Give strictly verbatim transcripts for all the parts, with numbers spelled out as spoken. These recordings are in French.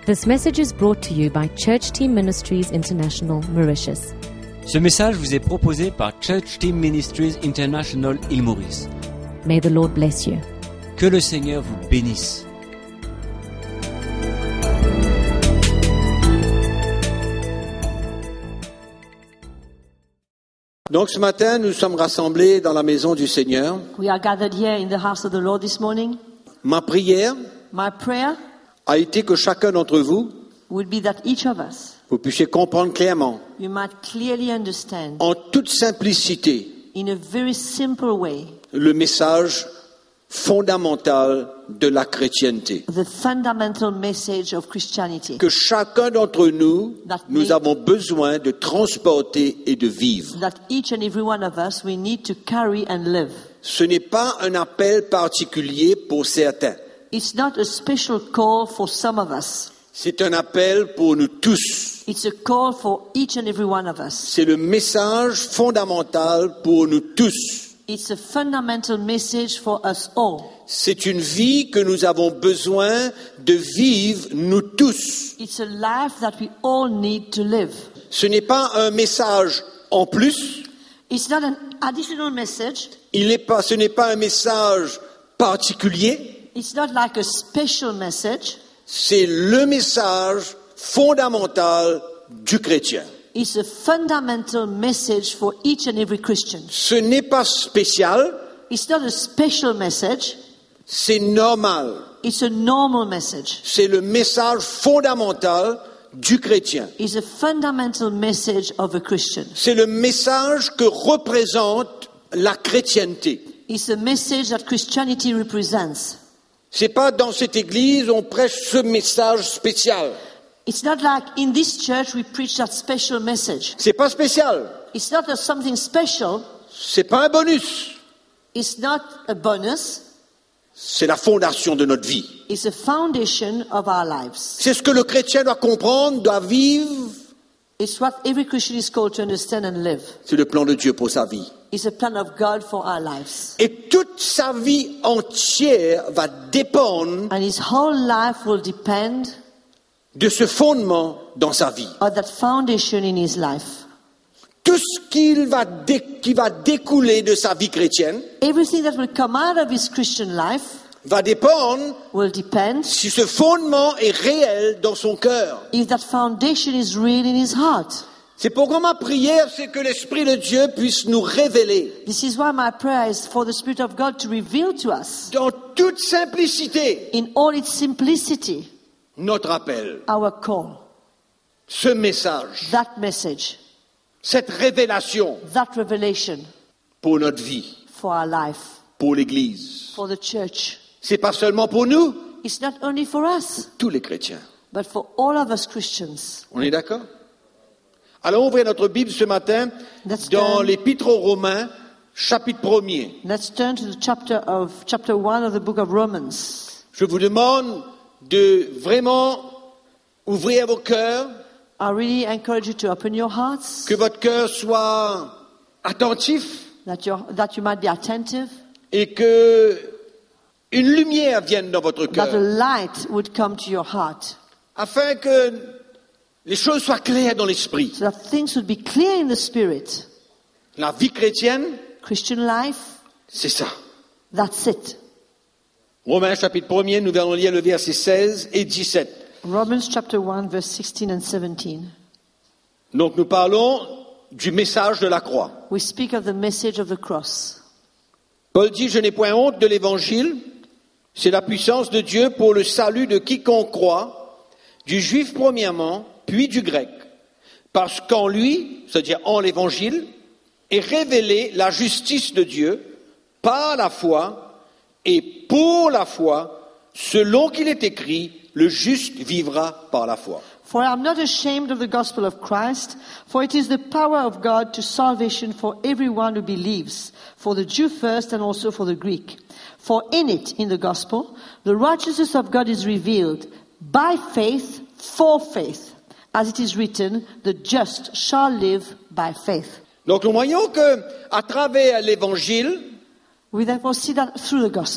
This message is brought to you by Church Team Ministries International, Mauritius. Ce message vous est proposé par Church Team Ministries International, Île Maurice. May the Lord bless you. Que le Seigneur vous bénisse. Donc ce matin, nous sommes rassemblés dans la maison du Seigneur. We are gathered here in the house of the Lord this morning. Ma prière My prayer a été que chacun d'entre vous, would be that each of us, vous puissiez comprendre clairement, we might clearly understand en toute simplicité, in a very simple way le message fondamental de la chrétienté. the fundamental message of Christianity. Que chacun d'entre nous, That nous me- avons besoin de transporter et de vivre. That each and every one of us, we need to carry and live. Ce n'est pas un appel particulier pour certains. It's not a special call for some of us. C'est un appel pour nous tous. It's a call for each and every one of us. C'est le message fondamental pour nous tous. It's a fundamental message for us all. C'est une vie que nous avons besoin de vivre nous tous. It's a life that we all need to live. Ce n'est pas un message en plus. It's not an additional message. Il n'est pas, ce n'est pas un message particulier. It's not like a special message. C'est le message fondamental du chrétien. It's a fundamental message for each and every Christian. Ce n'est pas spécial, It's not a special message. c'est normal. It's a normal message. C'est le message fondamental du chrétien. It's a fundamental message of a Christian. C'est le message que représente la chrétienté. It's a message that Christianity represents. C'est pas dans cette église on prêche ce message spécial. It's not like in this church we preach that special message. C'est pas spécial. It's not a something special. C'est pas un bonus. It's not a bonus. C'est la fondation de notre vie. It's a foundation of our lives. C'est ce que le chrétien doit comprendre, doit vivre. It's what every Christian is called to understand and live. C'est le plan de Dieu pour sa vie. It's a plan of God for our lives. Et toute sa vie entière va dépendre And his whole life will depend de ce fondement dans sa vie. on that foundation in his life. Tout ce qu'il va dé- qui va découler de sa vie chrétienne Everything that will come out of his Christian life va dépendre will depend si ce fondement est réel dans son cœur. if that foundation is real in his heart. C'est pourquoi ma prière, c'est que l'Esprit de Dieu puisse nous révéler This is why my prayer is for the Spirit of God to reveal to us dans toute simplicité in all its simplicity notre appel, our call, ce message, that message, cette révélation that revelation pour notre vie, for our life, pour l'Église. for the church. C'est pas seulement pour nous, It's not only for us, tous les chrétiens. but for all of us Christians. On est d'accord? Allons ouvrir notre Bible ce matin Let's dans turn- l'Épître aux Romains, chapitre premier. Let's turn to the chapter of chapter one of the book of Romans. Je vous demande de vraiment ouvrir vos cœurs, I really encourage you to open your hearts, que votre cœur soit attentif that, your, that you might be attentive, et que une lumière vienne dans votre that a cœur, light would come to your heart, afin que les choses soient claires dans l'esprit. so that things would be clear in the spirit. La vie chrétienne, Christian life, c'est ça. that's it. Romains chapitre premier, nous allons lire le verset seize et dix-sept. Romans chapter one, verse sixteen and seventeen. Donc nous parlons du message de la croix. We speak of the message of the cross. Paul dit, je n'ai point honte de l'évangile, c'est la puissance de Dieu pour le salut de quiconque croit, du juif premièrement, puis du grec. Parce qu'en lui, c'est-à-dire en l'évangile, est révélée la justice de Dieu par la foi et pour la foi, selon qu'il est écrit, le juste vivra par la foi. For I am not ashamed of the gospel of Christ, for it is the power of God to salvation for everyone who believes, for the Jew first and also for the Greek. For in it, in the gospel, the righteousness of God is revealed by faith, for faith. As it is written, the just shall live by faith. Donc nous voyons que à travers l'évangile, We therefore see that through the gospel,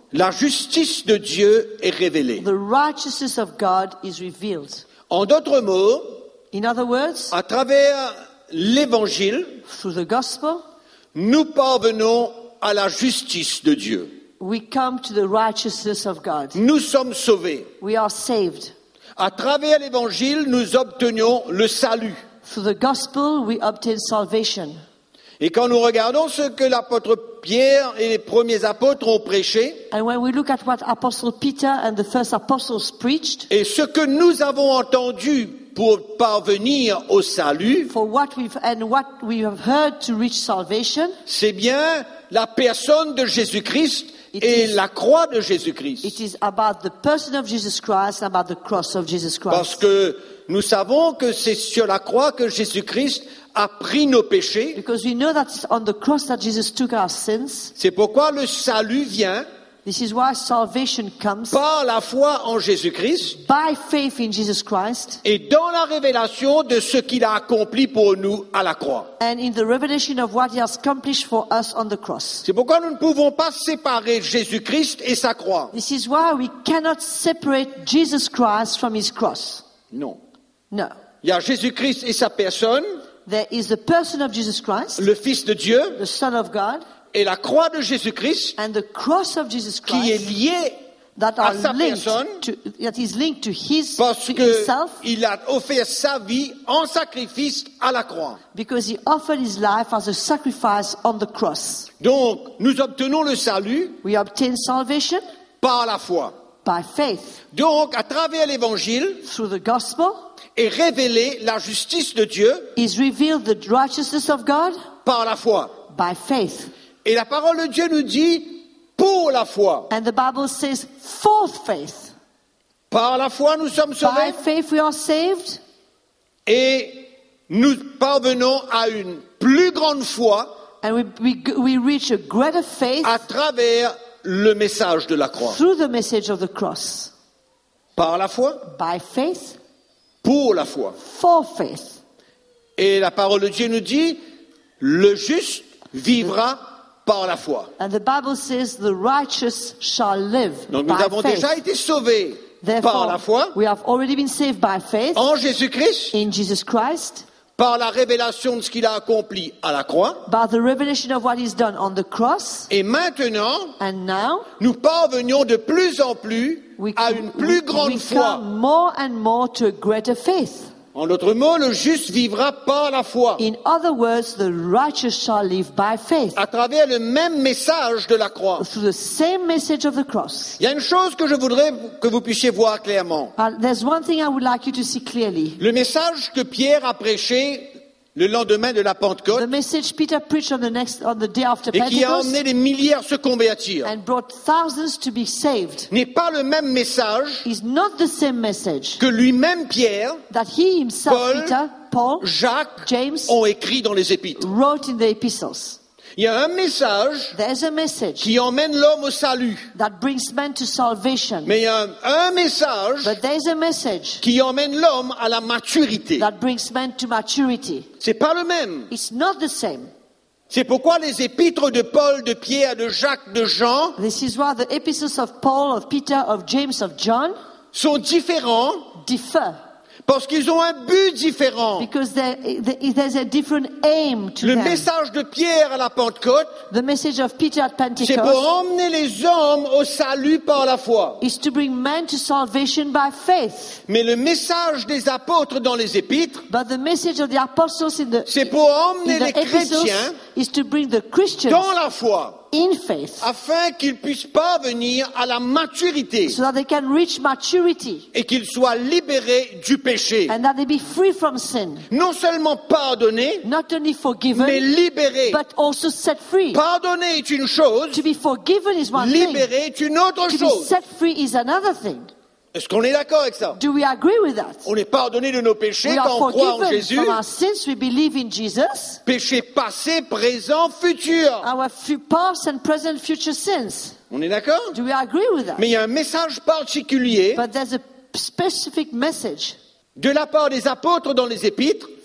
la justice de Dieu est révélée. the righteousness of God is revealed. En d'autres mots, In other words, à travers l'évangile, through the gospel, nous parvenons à la justice de Dieu. we come to the righteousness of God. Nous sommes sauvés. We are saved. À travers l'évangile, nous obtenions le salut. Through the gospel, we obtain salvation. Et quand nous regardons ce que l'apôtre Pierre et les premiers apôtres ont prêché, And when we look at what Apostle Peter and the first apostles preached, et ce que nous avons entendu pour parvenir au salut, for what we've and what we have heard to reach salvation, c'est bien la personne de Jésus-Christ It et is- la croix de Jésus-Christ. it is about the person of Jesus Christ and about the cross of Jesus Parce Christ. que nous savons que c'est sur la croix que Jésus-Christ a pris nos péchés. Because we know that it's on the cross that Jesus took our sins. C'est pourquoi le salut vient This is why salvation comes par la foi en Jésus-Christ by faith in Jesus Christ et dans la révélation de ce qu'il a accompli pour nous à la croix. and in the revelation of what he has accomplished for us on the cross. C'est pourquoi nous ne pouvons pas séparer Jésus-Christ et sa croix. This is why we cannot separate Jesus Christ from his cross. Non. No. Il y a Jésus-Christ et sa personne, There is the person of Jesus Christ, le Fils de Dieu, the Son of God, et la croix de Jésus-Christ and the cross of Jesus qui est Christ liée that à are sa linked personne to, that is linked to his parce to himself qu'il a offert sa vie en sacrifice à la croix. because he offered his life as a sacrifice on the cross. Donc, nous obtenons le salut We obtain salvation par la foi. by faith. Donc, à travers l'évangile, Through the gospel est révélée la justice de Dieu is revealed the righteousness of God par la foi. by faith. Et la parole de Dieu nous dit pour la foi. And the Bible says for faith. Par la foi, nous sommes By sauvés faith we are saved et nous parvenons à une plus grande foi and we, we, we reach a greater faith à travers le message de la croix. through the message of the cross. Par la foi, By faith, pour la foi. for faith. Et la parole de Dieu nous dit, le juste vivra par la foi. And the Bible says the righteous shall live Donc nous by avons faith. déjà été sauvés par la foi Therefore, we have already been saved by faith en Jésus-Christ, in Jesus Christ, par la révélation de ce qu'il a accompli à la croix. by the revelation of what he's done on the cross. Et maintenant, And now, nous parvenions de plus en plus we, à une plus we, grande we foi. come more and more to a greater faith. En d'autres mots, le juste vivra par la foi, In other words, the righteous shall live by faith. à travers le même message de la croix. Through the same message of the cross. Il y a une chose que je voudrais que vous puissiez voir clairement. Uh, there's one thing I would like you to see clearly. Le message que Pierre a prêché le lendemain de la The Pentecôte message Peter preached on the next, on the day after et qui a Pentecost emmené des milliers à se convertir and brought thousands to be saved n'est pas le même message is not the same message que lui-même Pierre, that he himself, Paul, Peter, Paul, Jacques James ont écrit dans les épîtres. wrote in the epistles. Il y a un message There's a message qui emmène l'homme au salut, that brings man to salvation, mais il y a un, un message but there's a message qui emmène l'homme à la maturité. that brings man to maturity. C'est pas le même. It's not the same. C'est pourquoi les épîtres de Paul, de Pierre, de Jacques, de Jean This is why the epistles of Paul, of Peter, of James, of John sont différents differ. parce qu'ils ont un but différent. Because there, there- there's a different aim to Le them. message de Pierre à la Pentecôte, The message of Peter at c'est pour Pentecost emmener les hommes au salut par la foi. is to bring man to salvation by faith. Mais le message des apôtres dans les épîtres, But the message of the apostles in the, c'est pour emmener in the les epistles chrétiens is to bring the Christians dans la foi, in faith afin qu'ils puissent parvenir à la maturité so that they can reach maturity et qu'ils soient libérés du péché. and that they be free from sin. Non seulement pardonnés, Not only mais forgiven, libérés. but also set free. Pardonner est une chose, To be forgiven is one thing. libérer est une autre To be chose. set free is another thing. Est-ce qu'on est d'accord avec ça? Do we agree with that? On est pardonné de nos péchés We quand are on croit en forgiven Jésus, from our sins. We believe in Jesus. péchés passés, présents, futurs. Our fu- past and present future sins. On est d'accord? Do we agree with that? Mais il y a un message particulier But there's a specific message de la part des apôtres dans les épîtres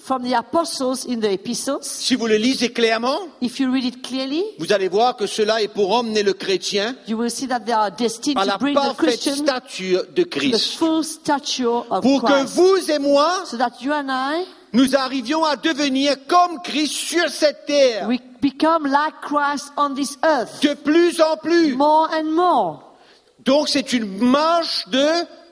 from the apostles in the epistles, si vous le lisez clairement, if you read it clearly, vous allez voir que cela est pour emmener le chrétien you will see that they are destined à to la bring the parfaite Christian stature de to the Christ. full stature of Pour que Christ. vous et moi, So that you and I, nous arrivions à devenir comme Christ sur cette terre. we become like Christ on this earth. De plus en plus. More and more. Donc c'est une marche de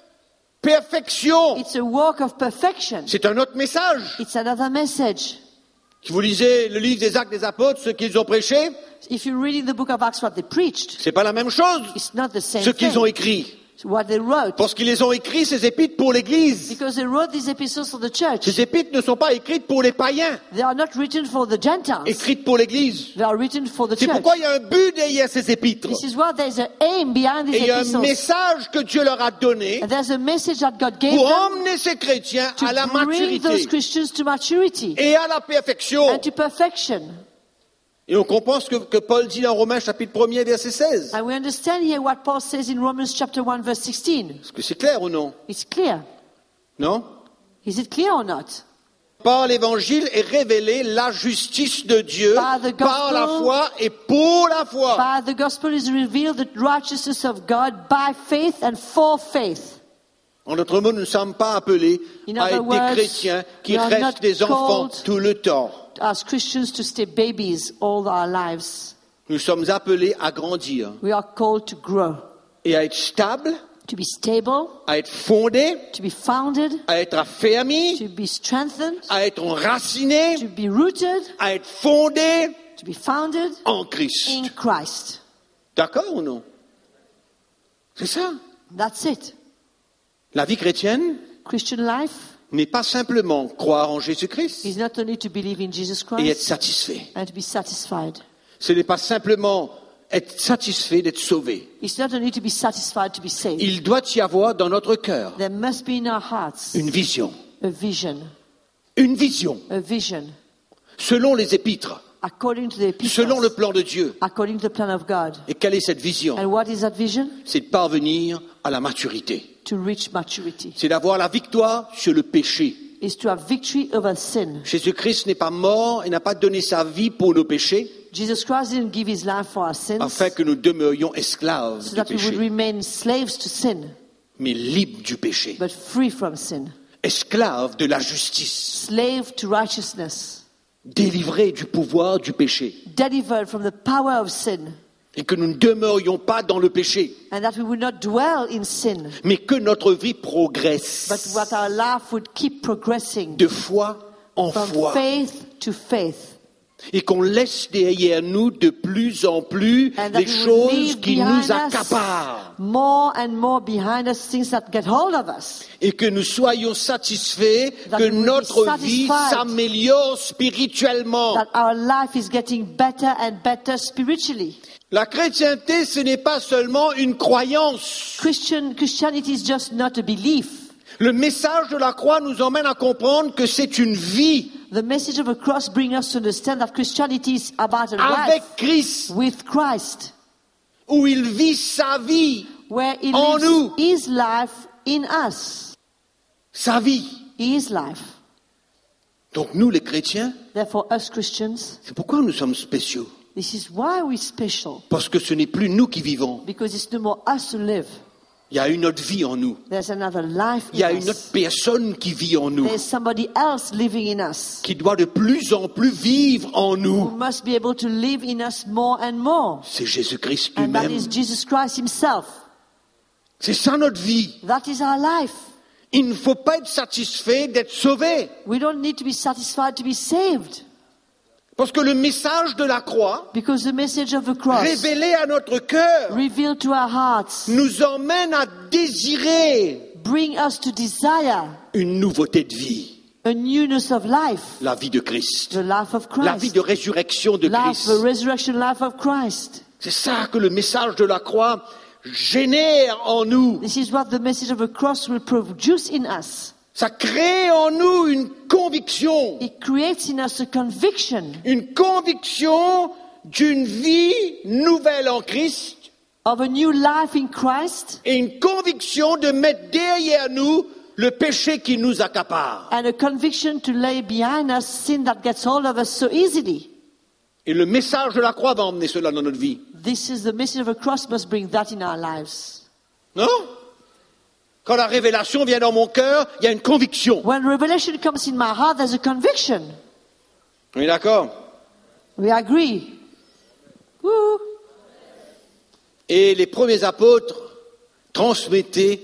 perfection. It's a walk of perfection. C'est un autre message. It's another message. Si vous lisez le livre des Actes des Apôtres, ce qu'ils ont prêché, If you read in the book of Acts what they preached, c'est pas la même chose. it's not the same Ce qu'ils ont thing. écrit. What they wrote. Parce qu'ils les ont écrits, ces épîtres, pour l'Église. Because they wrote these epistles for the church. Ces épîtres ne sont pas écrites pour les païens, They are not written for the Gentiles. écrites pour l'Église. They are written for the C'est church. pourquoi il y a un but derrière ces épîtres. This is why there's an aim behind Et these il y a un epistles. message que Dieu leur a donné And there's a message that God gave pour them emmener ces chrétiens to à la bring maturité those Christians to maturity et à la perfection. and to perfection. Et on comprend ce que, que Paul dit dans Romains chapitre premier verset seize. And we understand here what Paul says in Romans chapter one verse sixteen. Est-ce que c'est clair ou non? It's clear. Non? Is it clear or not? Par l'évangile est révélée la justice de Dieu By the gospel. par la foi et pour la foi. By the gospel is revealed the righteousness of God by faith and for faith. En d'autres mots, nous ne sommes pas appelés In à other être des words, chrétiens qui we are restent not des enfants called tout le temps. As Christians to stay babies all our lives. Nous sommes appelés à grandir We are called to grow, et à être stables, to be stable, à être fondés, to be founded, à être affermis, to be strengthened, à être enracinés, to be rooted, à être fondés to be founded en Christ. in Christ. D'accord ou non? C'est ça. That's it. La vie chrétienne Christian life n'est pas simplement croire en Jésus-Christ is not only to believe in Jesus et être Christ satisfait. and to be satisfied. Ce n'est pas simplement être satisfait d'être sauvé. It's not only to be satisfied to be saved. Il doit y avoir dans notre cœur There must be in our hearts une vision. a vision, Une vision, a vision selon les épîtres, according to the selon le epistles, plan de Dieu. according to the plan of God. Et quelle est cette vision? And what is that vision? C'est de parvenir à la maturité. To reach maturity. C'est d'avoir la victoire sur le péché. Is to have victory over sin. Jésus-Christ n'est pas mort et n'a pas donné sa vie pour nos péchés, Jesus Christ didn't give his life for our sins afin que nous demeurions esclaves so du that we would péché, remain slaves to sin, mais libres du péché, but free from sin. esclaves de la justice, Slave to righteousness. délivrés du pouvoir du péché, Delivered from the power of sin. et que nous ne demeurions pas dans le péché, And that we would not dwell in sin, mais que notre vie progresse but what our life would keep progressing de foi en from foi, faith to faith. et qu'on laisse derrière nous de plus en plus And that les we would choses leave qui behind nous us accaparent, more and more behind us things that get hold of us. et que nous soyons satisfaits That que we will be notre vie satisfied. s'améliore spirituellement. That our life is getting better and better spiritually. La chrétienté, ce n'est pas seulement une croyance. Christian Christianity is just not a belief. Le message de la croix nous emmène à comprendre que c'est une vie The message of the cross brings us to understand that Christianity is about a avec life Christ, with Christ, où il vit sa vie, where He En lives nous. His life in us. sa vie. His life. Donc nous, les chrétiens, Therefore, us Christians, c'est pourquoi nous sommes spéciaux. this is why we're special. Parce que ce n'est plus nous qui vivons. Because it's no more us to live. Il y a une autre vie en nous. There's another life Il y a in une autre us. personne qui vit en nous, There's somebody else living in us. qui doit de plus en plus vivre en Who nous. must be able to live in us more and more. C'est Jésus-Christ And that lui-même. is Jesus Christ Himself. C'est ça notre vie. That is our life. Il ne faut pas être satisfait d'être sauvé. We don't need to be satisfied to be saved. Parce que le message de la croix, Because the message of the cross, révélé à notre cœur, revealed to our hearts, nous emmène à désirer bring us to desire une nouveauté de vie. a newness of life. La vie de Christ. The life of La vie Christ. de résurrection de Life, Christ. the resurrection life of Christ. C'est ça que le message de la croix génère en nous. This is what the message of the cross will produce in us. Ça crée en nous une conviction. It creates in us a conviction Une conviction d'une vie nouvelle en Christ of a new life in Christ et une conviction de mettre derrière nous le péché qui nous accapare. And a conviction to lay behind us sin that gets hold of us so easily. Et le message de la croix va emmener cela dans notre vie. This is the message of a cross must bring that in our lives. Non? Quand la révélation vient dans mon cœur, il y a une conviction. When revelation comes in my heart, there's a conviction. On est d'accord? We agree. Woo. Et les premiers apôtres transmettaient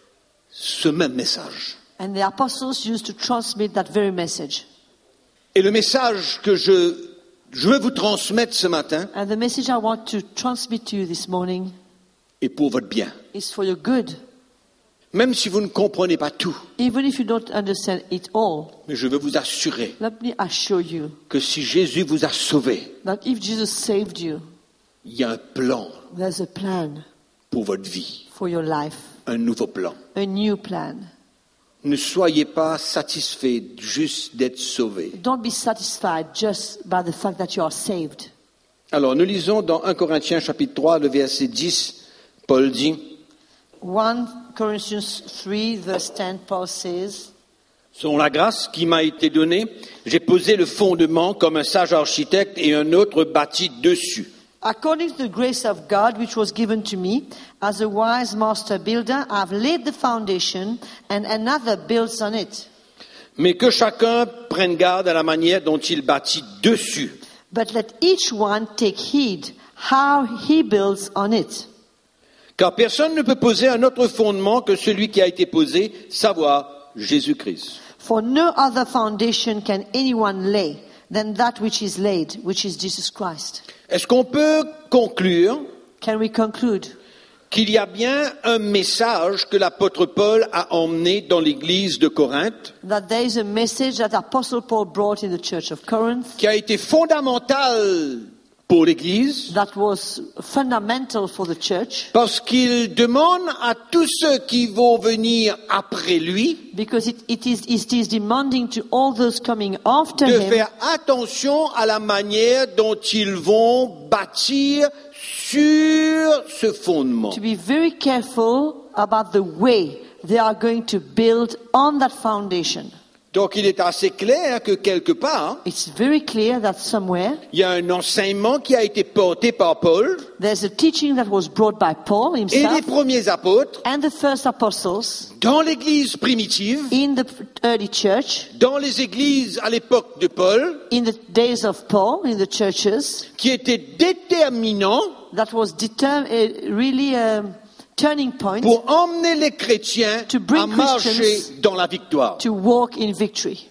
ce même message. And the apostles used to transmit that very message. Et le message que je, je veux vous transmettre ce matin And the message I want to transmit to you this morning est pour votre bien. is for your good. Même si vous ne comprenez pas tout, Even if you don't understand it all, mais je veux vous assurer let me assure you que si Jésus vous a sauvé, that if Jesus saved you, il y a un plan there's a plan pour votre vie, for your life, un nouveau plan. a new plan. Ne soyez pas satisfaits juste d'être sauvés. Don't be satisfied just by the fact that you are saved. Alors, nous lisons dans un Corinthiens chapitre trois, le verset dix, Paul dit, First Corinthians three verse ten, Paul says, selon la grâce qui m'a été donnée, j'ai posé le fondement comme un sage architecte et un autre bâti dessus. according to the grace of God which was given to me, as a wise master builder, I have laid the foundation and another builds on it. Mais que chacun prenne garde à la manière dont il bâtit dessus. But let each one take heed how he builds on it. Car personne ne peut poser un autre fondement que celui qui a été posé, savoir Jésus-Christ. For no other foundation can anyone lay than that which is laid, which is Jesus Christ. Est-ce qu'on peut conclure Can we conclude qu'il y a bien un message que l'apôtre Paul a emmené dans l'église de Corinthe, that there is a message that Apostle Paul brought in the church of Corinth qui a été fondamental pour l'église, that was fundamental for the church, parce qu'il demande à tous ceux qui vont venir après lui because it, it, is, it is demanding to all those coming after de him faire attention à la manière dont ils vont bâtir sur ce fondement. to be very careful about the way they are going to build on that foundation. Donc il est assez clair que quelque part, It's very clear that somewhere il y a un enseignement qui a été porté par Paul there's a teaching that was brought by Paul et les himself premiers apôtres and the first apostles dans l'église primitive, in the early church, dans les églises à l'époque de Paul, in the days of Paul, in the churches, qui étaient déterminants that was determ- uh, really a turning point pour emmener les chrétiens To bring à marcher Christians dans la victoire. to walk in victory.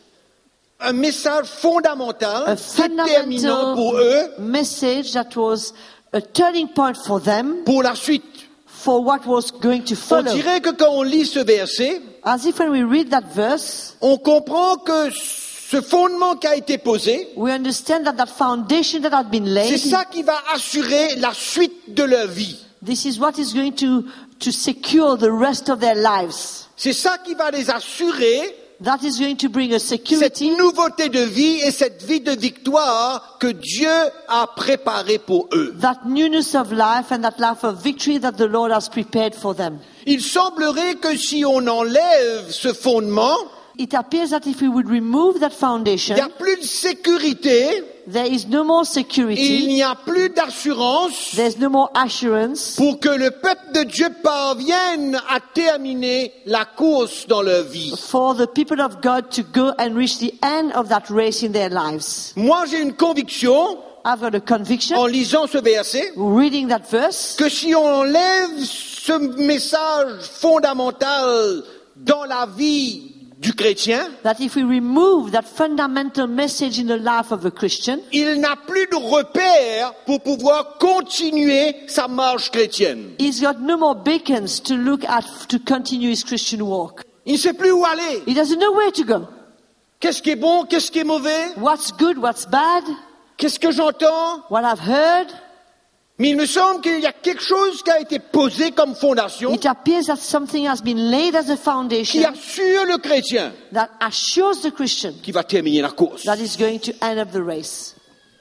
Un message fondamental, A déterminant pour eux, fundamental message that was a turning point for them, pour la suite. for what was going to On follow. dirait que quand on lit ce verset, As if when we read that verse, on comprend que ce fondement qui a été posé, we understand that that foundation that had been c'est laid, ça qui va assurer la suite de leur vie. this is what is going to, to secure the rest of their lives. C'est ça qui va les assurer That is going to bring a cette security, nouveauté de vie et cette vie de victoire que Dieu a préparée pour eux. that newness of life and that life of victory that the Lord has prepared for them. Il semblerait que si on enlève ce fondement, It appears that if we would remove that il foundation, n'y a plus de sécurité, there is no more il security, n'y a plus d'assurance there's no more assurance pour que le peuple de Dieu parvienne à terminer la course dans leur vie. for the people of God to go and reach the end of that race in their lives. Moi, j'ai une conviction, I've got a conviction, en lisant ce verset, reading that verse, que si on enlève ce message fondamental dans la vie du chrétien, that if we remove that fundamental message in the life of a Christian, il n'a plus de repère pour pouvoir continuer sa marche chrétienne. he's got no more beacons to look at to continue his Christian walk. Il ne sait plus où aller. He doesn't know where to go. Qu'est-ce qui est bon, qu'est-ce qui est mauvais, What's good, what's bad, qu'est-ce que j'entends. what I've heard. Mais il me semble qu'il y a quelque chose qui a été posé comme fondation It appears that something has been laid as a qui foundation assure le chrétien that assures the Christian qui va terminer la course. that is going to end up the race.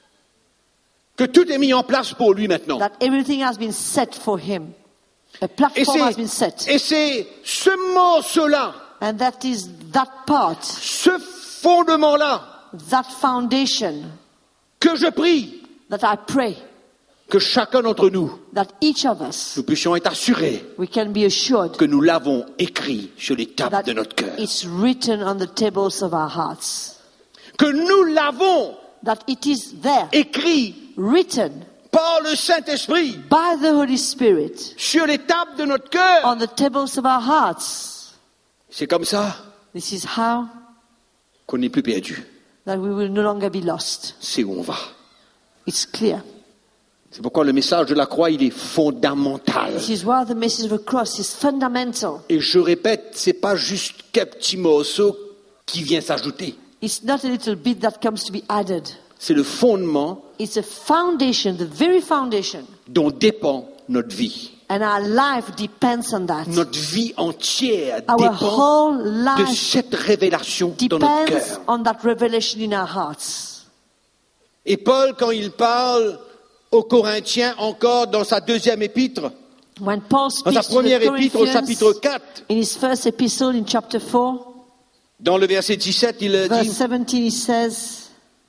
Que tout est mis en place pour lui maintenant. That everything has been set for him. A Et platform has c'est, been set. et c'est ce morceau-là And that is that part, ce fondement-là, that foundation que je prie that I pray que chacun d'entre nous, that each of us, nous puissions être assurés we can be assured que nous l'avons écrit sur les tables that de notre cœur. it's written on the tables of our hearts. Que nous l'avons That it is there, écrit written par le Saint-Esprit by the Holy Spirit sur les tables de notre cœur. on the tables of our hearts. C'est comme ça This is how qu'on n'est plus perdu. that we will no longer be lost. C'est où on va. It's clear. C'est pourquoi le message de la croix, il est fondamental. This is why the message of the cross is fundamental. Et je répète, c'est pas juste quelques petits morceaux qui vient s'ajouter. It's not a little bit that comes to be added. C'est le fondement It's a foundation, the very foundation. dont dépend notre vie. And our life depends on that. Notre vie entière Our dépend whole de life cette révélation dans notre depends cœur. on that revelation in our hearts. Et Paul, quand il parle aux Corinthiens, encore dans sa deuxième épître, When Paul dans sa speaks to première the épître au chapitre Corinthians, quatre, in his first epistle in chapter four, dans le verset dix-sept, il verse dit seventeen, he says,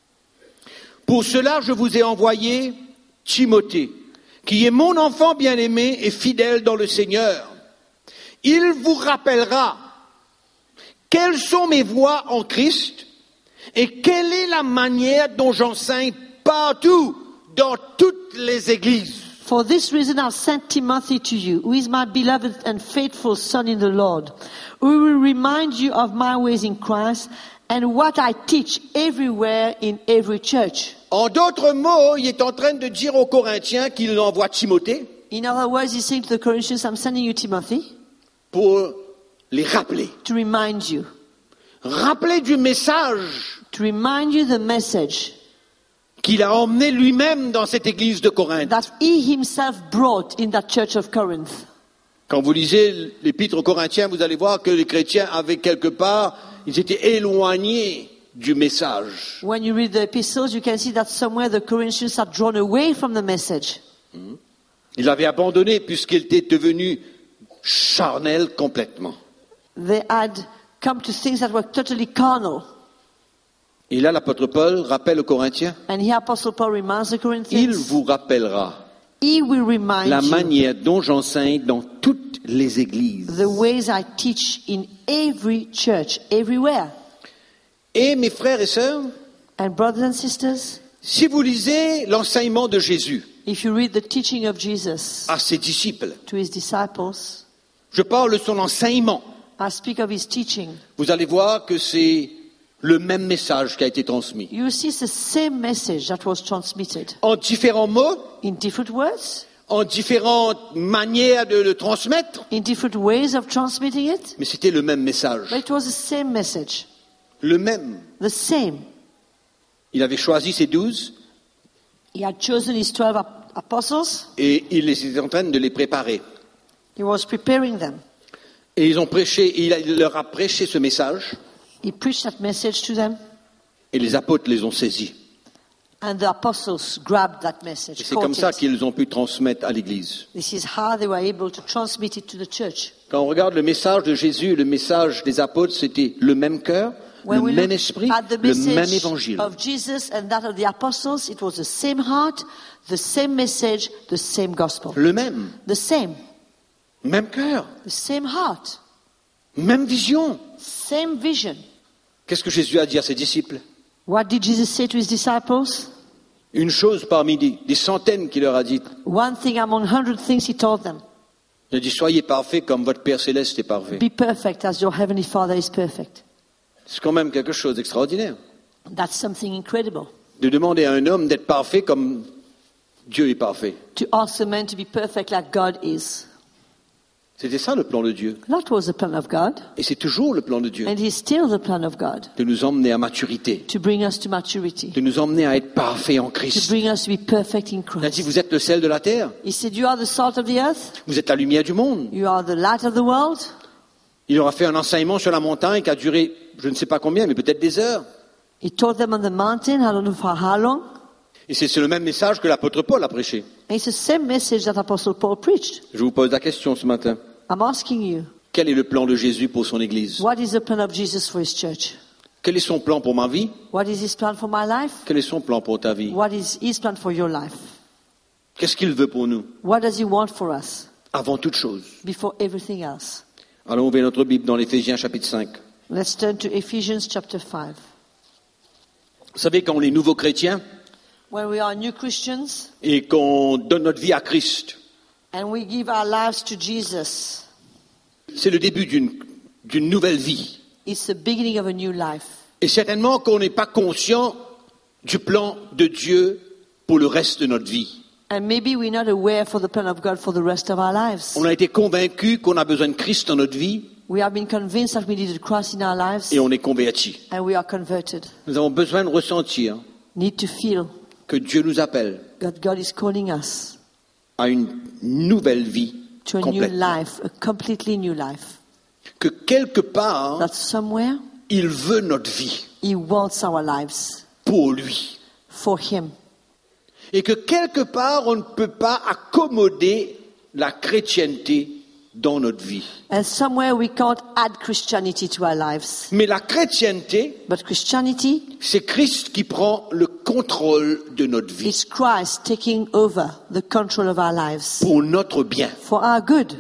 « Pour cela, je vous ai envoyé Timothée, qui est mon enfant bien-aimé et fidèle dans le Seigneur. Il vous rappellera quelles sont mes voies en Christ et quelle est la manière dont j'enseigne partout, dans toutes les églises. For this reason I've sent Timothy to you, who is my beloved and faithful son in the Lord, who will remind you of my ways in Christ and what I teach everywhere in every church. » En d'autres mots, il est en train de dire aux Corinthiens qu'il envoie Timothée In other words, he's saying to the Corinthians, I'm sending you Timothy pour les rappeler. to remind you, Rappeler du message to remind you the message qu'il a emmené lui-même dans cette église de Corinthe. that he himself brought in that church of Corinth. Quand vous lisez l'épître aux Corinthiens, vous allez voir que les chrétiens avaient quelque part, ils étaient éloignés du message. When you read the epistles, you can see that somewhere the Corinthians are drawn away from the message. Ils l'avaient abandonné puisqu'il était devenu charnel complètement. They had come to things that were totally carnal. Et là, l'apôtre Paul rappelle aux Corinthiens, And here Apostle Paul reminds the il Corinthians, vous rappellera he will remind la you manière dont j'enseigne dans toutes les églises. the ways I teach in every church, everywhere. Et mes frères et sœurs, And brothers and sisters, si vous lisez l'enseignement de Jésus if you read the teaching of Jesus à ses disciples, to his disciples, je parle de son enseignement, I speak of his teaching. vous allez voir que c'est le même message qui a été transmis. You see it's the same message that was transmitted En différents mots, in different words, en différentes manières de le transmettre, in different ways of transmitting it, mais c'était le même message. but it was the same message, Le même. the same. Il avait choisi ses douze He had chosen his twelve ap- apostles. et il était en train de les préparer. He was preparing them. Et ils ont prêché, il, a- il leur a prêché ce message He preached that message to them, et les apôtres les ont saisis. and the apostles grabbed that message. Et c'est caught comme ça it. qu'ils ont pu transmettre à l'Église. This is how they were able to transmit it to the church. Quand on regarde le message de Jésus, le message des apôtres, c'était le même cœur, When le we même look esprit, at the le même message évangile. of Jesus and that of the apostles, it was the same heart, the same message, the same gospel. Le même, The same, même cœur, the same heart, même vision. same vision. Qu'est-ce que Jésus a dit à ses disciples? What did Jesus say to his disciples? Une chose parmi des, des centaines qu'il leur a dit. One thing among hundred things he told them. Il a dit, soyez parfaits comme votre Père Céleste est parfait. Be perfect as your heavenly Father is perfect. C'est quand même quelque chose d'extraordinaire. That's something incredible. De demander à un homme d'être parfait comme Dieu est parfait. To ask a man to be perfect like God is. C'était ça le plan de Dieu. That was the plan of God. Et c'est toujours le plan de Dieu. And it's still the plan of God. De nous emmener à maturité. To bring us to maturity. De nous emmener à être parfaits en To Christ. bring us to be perfect in Il a dit, Christ. vous êtes le sel de la terre. He said, you are the salt of the earth. Vous êtes la lumière du monde. You are the light of the world. Il aura fait un enseignement sur la montagne qui a duré, je ne sais pas combien, mais peut-être des heures. He taught them on the mountain. I don't know for how long. Et c'est c'est le même message que l'apôtre Paul a prêché. And it's the same message that Apostle Paul preached. Je vous pose la question ce matin. I'm asking you, Quel est le plan de Jésus pour son Église? What is the plan of Jesus for his church? Quel est son plan pour ma vie? What is his plan for my life? Quel est son plan pour ta vie? What is his plan for your life? Qu'est-ce qu'il veut pour nous? What does he want for us Avant toute chose. before everything else? Allons ouvrir notre Bible dans l'Éphésiens chapitre cinq. Let's turn to Ephesians chapter five. Vous savez, quand on est nouveau chrétien When we are new Christians et qu'on donne notre vie à Christ, and we give our lives to Jesus, c'est le début d'une, d'une nouvelle vie. it's the beginning of a new life. Et certainement qu'on n'est pas conscient du plan de Dieu pour le reste de notre vie. And maybe we're not aware for the plan of God for the rest of our lives. On a été convaincu qu'on a besoin de Christ dans notre vie We have been convinced that we needed Christ in our lives et on est converti. and we are converted. Nous avons besoin de ressentir Need to feel que Dieu nous appelle that God is calling us à une nouvelle vie to a new complète. life, a completely new life. Que quelque part, That somewhere il veut notre vie He wants our lives pour lui. for Him. Et que quelque part, on ne peut pas accommoder la chrétienté dans notre vie. And somewhere we can't add Christianity to our lives. Mais la chrétienté, But Christianity c'est Christ qui prend le contrôle de notre vie is Christ taking over the control of our lives pour notre bien. for our good.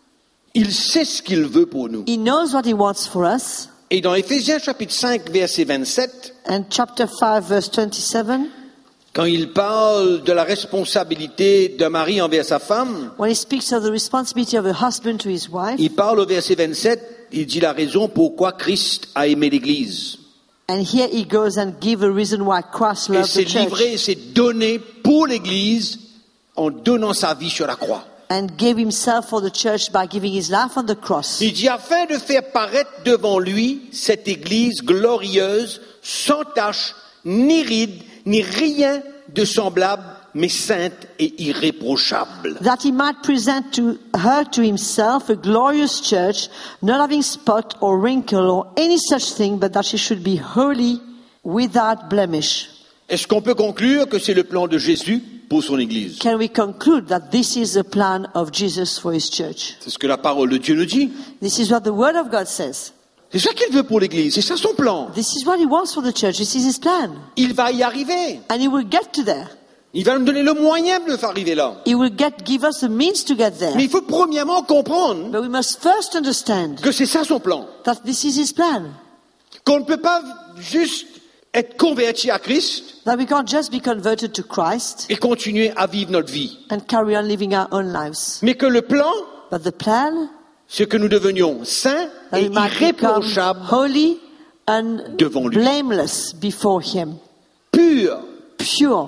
Il sait ce qu'il veut pour nous. He knows what He wants for us. Et dans Éphésiens chapitre cinq, verset vingt-sept, And chapter five, verse twenty-seven, quand il parle de la responsabilité d'un mari envers sa femme, when he speaks of the responsibility of a husband to his wife, il parle au verset vingt-sept, il dit la raison pourquoi Christ a aimé l'Église. and here he goes and gives a reason why Christ Et loved s'est the church livré, s'est donné pour l'Église en donnant sa vie sur la croix. and gave himself for the church by giving his life on the cross. Il dit afin de faire paraître devant lui cette Église glorieuse, sans tache, ni ride, ni rien de semblable, mais sainte et irréprochable. That he might present to her to himself a glorious church, not having spot or wrinkle or any such thing, but that she should be holy, without blemish. Est-ce qu'on peut conclure que c'est le plan de Jésus pour son Église? Can we conclude that this is the plan of Jesus for his church? C'est ce que la parole de Dieu nous dit. This is what the word of God says. C'est ça qu'il veut pour l'Église, c'est ça son plan. This is what he wants for the church. This is his plan. Il va y arriver. And he will get to there. Il va nous donner le moyen de faire arriver là. He will get, give us the means to get there. Mais il faut premièrement comprendre But we must first understand que c'est ça son plan. that this is his plan. Qu'on ne peut pas juste être converti à Christ That we can't just be converted to Christ et continuer à vivre notre vie. and carry on living our own lives. Mais que le plan, But the plan c'est que nous devenions saints that et we might become irréprochables, holy and devant lui. blameless before him. purs, Pure.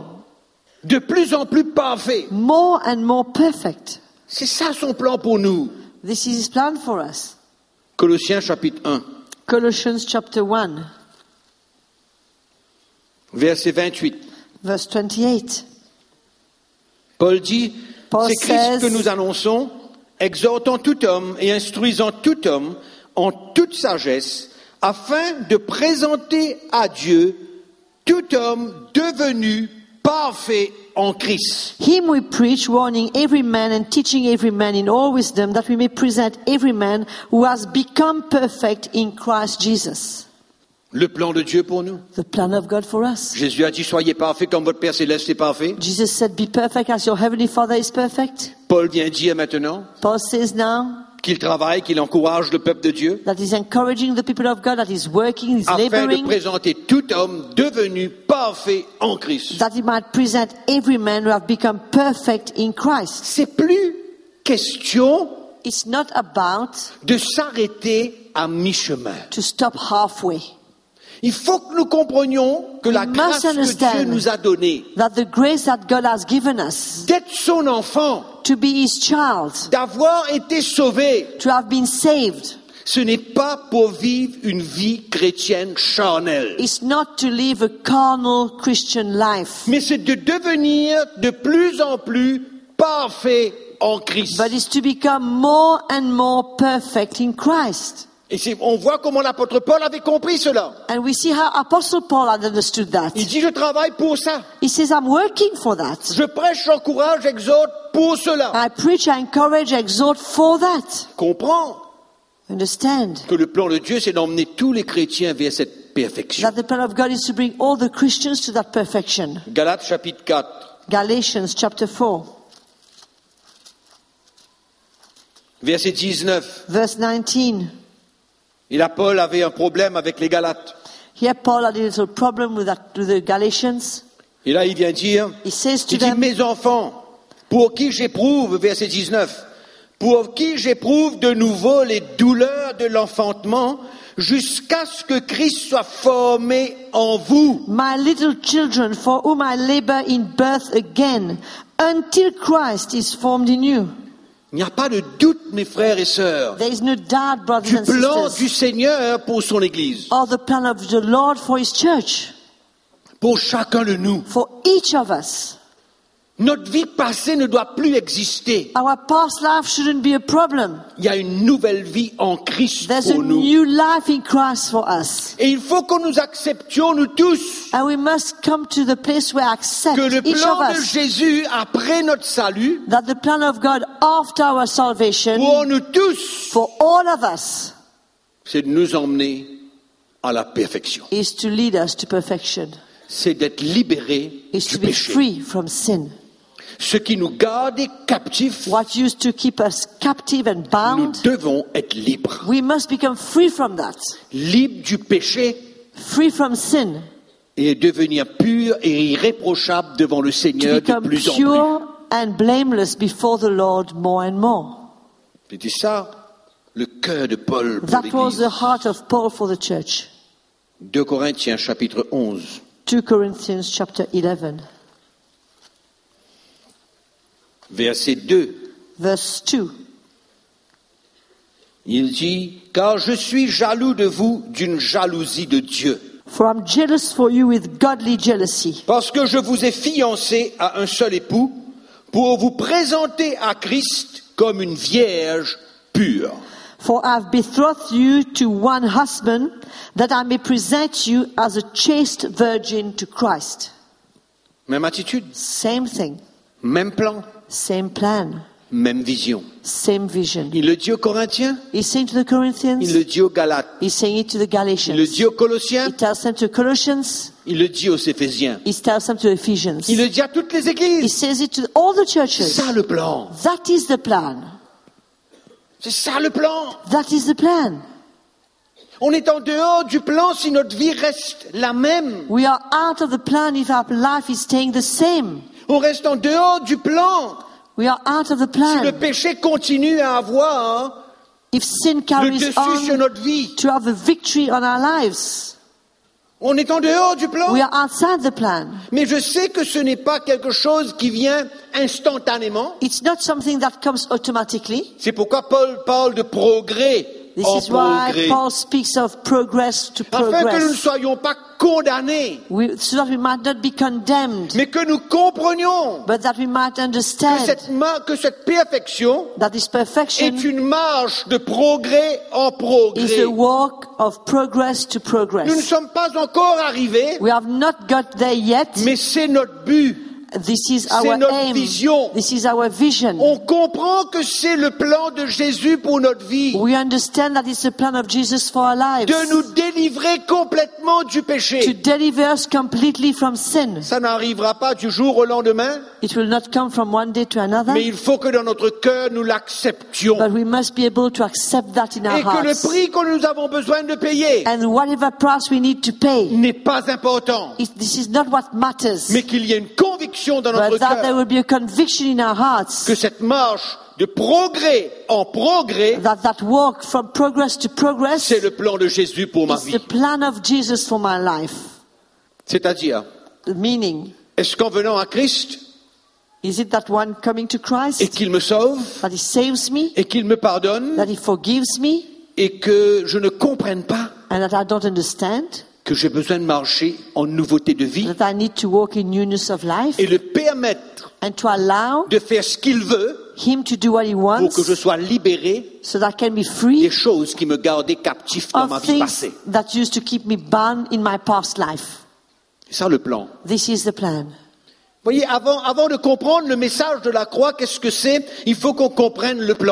de plus en plus parfaits. More and more perfect. C'est ça son plan pour nous. This is his plan for us. Colossiens chapitre un, Colossians chapter one, verset vingt-huit. verse twenty-eight. Paul dit, Paul c'est Christ says- que nous annonçons, exhortant tout homme et instruisant tout homme en toute sagesse, afin de présenter à Dieu tout homme devenu parfait en Christ. Him we preach, warning every man and teaching every man in all wisdom, that we may present every man who has become perfect in Christ Jesus. Le plan de Dieu pour nous. The plan of God for us. Jésus a dit, soyez parfaits comme votre Père Céleste est parfait. Jesus said, be perfect as your heavenly Father is perfect. Paul vient dire maintenant Paul says now qu'il travaille, qu'il encourage le peuple de Dieu, that he's encouraging the people of God, that he's working, he's afin de laboring, présenter tout homme devenu parfait en Christ. that he might present every man who have become perfect in Christ. C'est plus question It's not about de s'arrêter à mi-chemin. to stop halfway. Il faut que nous comprenions que la We grâce must que Dieu understand nous a donnée that the grace that God has given us d'être son enfant, to be his child, d'avoir été sauvé, to have been saved, ce n'est pas pour vivre une vie chrétienne charnelle, is not to live a carnal Christian life, mais c'est de devenir de plus en plus parfait en Christ. but is to become more and more perfect in Christ. Et c'est- on voit comment l'apôtre Paul avait compris cela. And we see how Apostle Paul had understood that. Il dit, je travaille pour ça. He says, I'm working for that. Je prêche, j'encourage, j'exhorte pour cela. I preach, I encourage, I exhort for that. Comprends? Understand que le plan de Dieu, c'est d'emmener tous les chrétiens vers cette perfection. that the plan of God is to bring all the Christians to that perfection. Galates chapitre quatre, Galatians chapter four, verset dix-neuf. verse nineteen. Et là, Paul avait un problème avec les Galates. Here Paul had a little problem with, that, with the Galatians. Et là, il vient dire, He says to il dit, them, mes enfants, pour qui j'éprouve, verset dix-neuf, pour qui j'éprouve de nouveau les douleurs de l'enfantement, jusqu'à ce que Christ soit formé en vous. my little children, for whom I labor in birth again, until Christ is formed in you. Il n'y a pas de doute, mes frères et sœurs, There is no doubt, brothers du and plan sisters, du Seigneur pour son Église, of the plan of the Lord for His church, pour chacun de nous. for each of us. Notre vie passée ne doit plus exister. Our past life shouldn't be a problem. Il y a une nouvelle vie en Christ There's a pour nous. new life in Christ for us. Et il faut que nous acceptions, nous tous, And we must come to the place where I accept, que le each of plan de us, Jésus après notre salut, that the plan of God after our salvation, pour nous tous, for all of us, c'est de nous emmener à la perfection. is to lead us to perfection, C'est d'être libérés is du to be péché. free from sin. Ce qui nous gardait captifs, What used to keep us captive and nous bound, devons être libres. we must become free from that, Libres du péché free from sin, et devenir purs et irréprochables devant le to Seigneur de become plus en plus. pure and blameless before the Lord more and more. C'était ça le cœur de Paul pour That was l'Église. the heart of Paul for the church. deux Corinthiens chapitre onze. two Corinthians chapter eleven, Verset deux, verse two. il dit, car je suis jaloux de vous d'une jalousie de Dieu, For I'm jealous for you with godly jealousy, parce que je vous ai fiancé à un seul époux pour vous présenter à Christ comme une vierge pure. for I've betrothed you to one husband, that I may present you as a chaste virgin to Christ. Même attitude, Same thing, même plan, same plan, même vision. same vision. Il le dit aux Corinthiens, He's saying to the il Corinthians, le dit aux Galates, he's saying it to the il le Galatians, dit aux Colossiens, he tells them to Colossians, il le dit aux Éphésiens, he tells them to Ephesians. il le dit à toutes les He églises. says it to all the C'est churches. ça le plan. That is the plan. C'est ça le plan. That is the plan. On est en dehors du plan si notre vie reste la même. We are out of the plan if our life is staying the same. On reste en dehors du plan We are out of the si le plan péché continue à avoir if sin le carries dessus sur on notre vie. to have a victory on our lives. On est en dehors du plan. We are outside the plan. Mais je sais que ce n'est pas quelque chose qui vient instantanément. It's not something that comes automatically. C'est pourquoi Paul parle de progrès This en is why progrès. Paul speaks of progress to Afin que nous ne progress. soyons pas condamnés, We, so that we might not be condemned, mais que nous comprenions but that we might que understand cette, ma- que cette perfection that this perfection est une marche de progrès en is progrès. a walk of progress to Nous ne progress. sommes pas encore arrivés, We have not got there yet. mais c'est notre but. This is C'est our notre aim. vision. This is our vision. On comprend que c'est le plan de Jésus pour notre vie, We understand that it's the plan of Jesus for our lives. de nous délivrer complètement du To péché. deliver us completely from sin. Ça n'arrivera pas du jour au lendemain, It will not come from one day to another, mais il faut que dans notre cœur nous l'acceptions. but we must be able to accept that in our Et que le hearts. prix que nous avons besoin de payer And whatever price we need to pay, n'est pas important, it, this is not what matters, mais qu'il y ait une conviction dans notre but that there cœur will be a conviction in our hearts que cette marche de progrès en progrès, that that walk from progress to progress c'est le plan de Jésus pour ma is vie. the plan of Jesus for my life. C'est-à-dire, The meaning, est-ce qu'en venant à Christ is it that one coming to et Christ, qu'il me sauve that He saves me, et qu'il me pardonne that He forgives me, et que je ne comprenne pas and that I don't understand, que j'ai besoin de marcher en nouveauté de vie that I need to walk in newness of life, et le permettre and to allow de faire ce qu'il veut Him to do what He pour wants, que je sois libéré so that I can be des free choses qui me gardaient captif dans ma of vie things passée. that used to keep me bound in my past life. C'est ça le plan. This is the plan. Vous voyez, avant, avant de comprendre le message de la croix, qu'est-ce que c'est? Il faut qu'on comprenne le plan.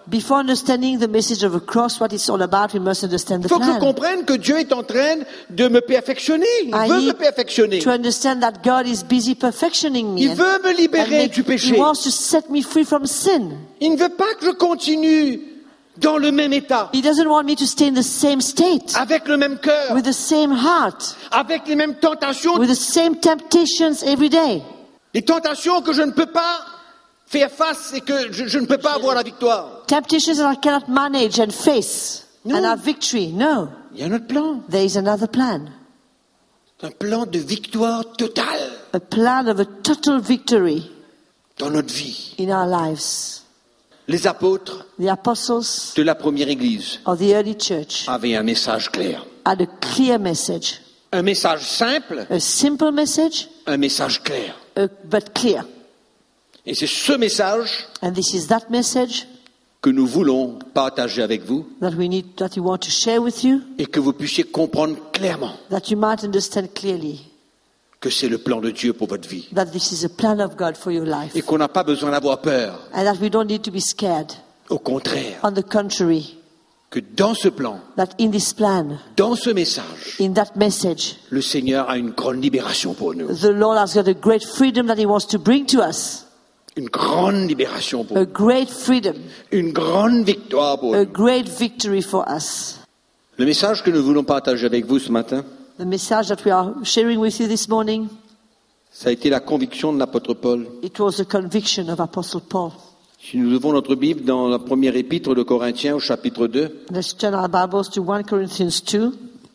Before understanding the message of the cross, what it's all about, we must understand the Il faut que je plan. comprenne que Dieu est en train de me perfectionner. Il I veut me need perfectionner. to understand that God is busy perfectioning me. Il and- veut me and libérer make- du He péché. wants to set me free from sin. Il ne veut pas que je continue dans le même état, He doesn't want me to stay in the same state, avec le même cœur, with the same heart, avec les mêmes tentations, with the same temptations every day. les tentations que je ne peux pas faire face et que je, je ne peux pas avoir la victoire. Temptations that I cannot manage and face No. and have victory. No, Il y a un autre plan, there is another plan. un plan de victoire totale A plan of a total victory dans notre vie. in our lives. Les apôtres The apostles de la première église of the early church avaient un message clair. had a clear message. Un message simple, A simple message, un message clair. uh, but clear. Et c'est ce message And this is that message que nous voulons partager avec vous that we need, that we want to share with you, et que vous puissiez comprendre clairement that you might understand clearly que c'est le plan de Dieu pour votre vie. that this is a plan of God for your life. Et qu'on n'a pas besoin d'avoir peur. And that we don't need to be scared. Au contraire, On the contrary, que dans ce plan, that in this plan, dans ce message, in that message, le Seigneur a une grande libération pour nous. the Lord has got a great freedom that He wants to bring to us. Une grande libération pour A nous. great freedom, Une grande victoire pour a nous. great victory for us. Le message que nous voulons partager avec vous ce matin, The message that we are sharing with you this morning, ça a été la conviction de l'apôtre Paul. it was a conviction of Apostle Paul. Si nous ouvrons notre Bible dans la première épître de Corinthiens au chapitre deux, Let's turn our Bibles to First Corinthians two,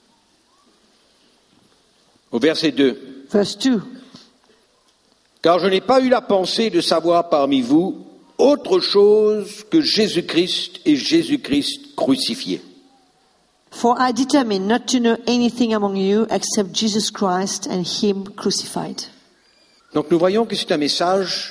au verset deux. verse two. Car je n'ai pas eu la pensée de savoir parmi vous autre chose que Jésus-Christ et Jésus-Christ crucifié. For I determined not to know anything among you except Jesus Christ and Him crucified. Donc nous voyons que c'est un message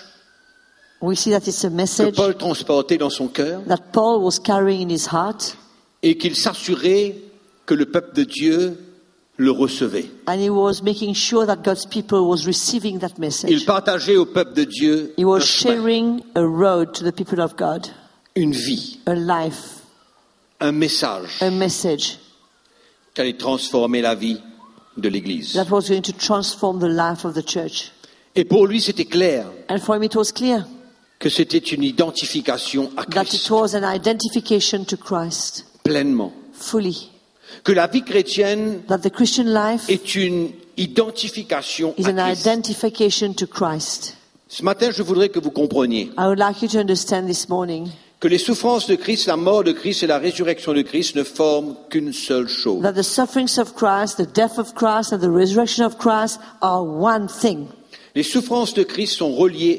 We see that it's a que message Paul transportait dans son cœur that Paul was carrying in his heart, et qu'il s'assurait que le peuple de Dieu le recevait. and he was making sure that God's people was receiving that Il message. partageait au peuple de Dieu He un was chemin, sharing a road to the people of God, une vie, a life, un message a message qui allait transformer la vie de l'Église. that was going to transform the life of the church. Et pour lui, c'était clair And for him it was clear que c'était une identification à that it Christ, was an identification to Christ, pleinement. fully. Que la vie chrétienne That the Christian life est une identification is à an Christ. identification to Christ. Ce matin, je voudrais que vous compreniez I would like you to understand this morning que les souffrances de Christ, la mort de Christ et la résurrection de Christ ne forment qu'une seule chose. that the sufferings of Christ, the death of Christ, and the resurrection of Christ are one thing. Les souffrances de Christ sont reliées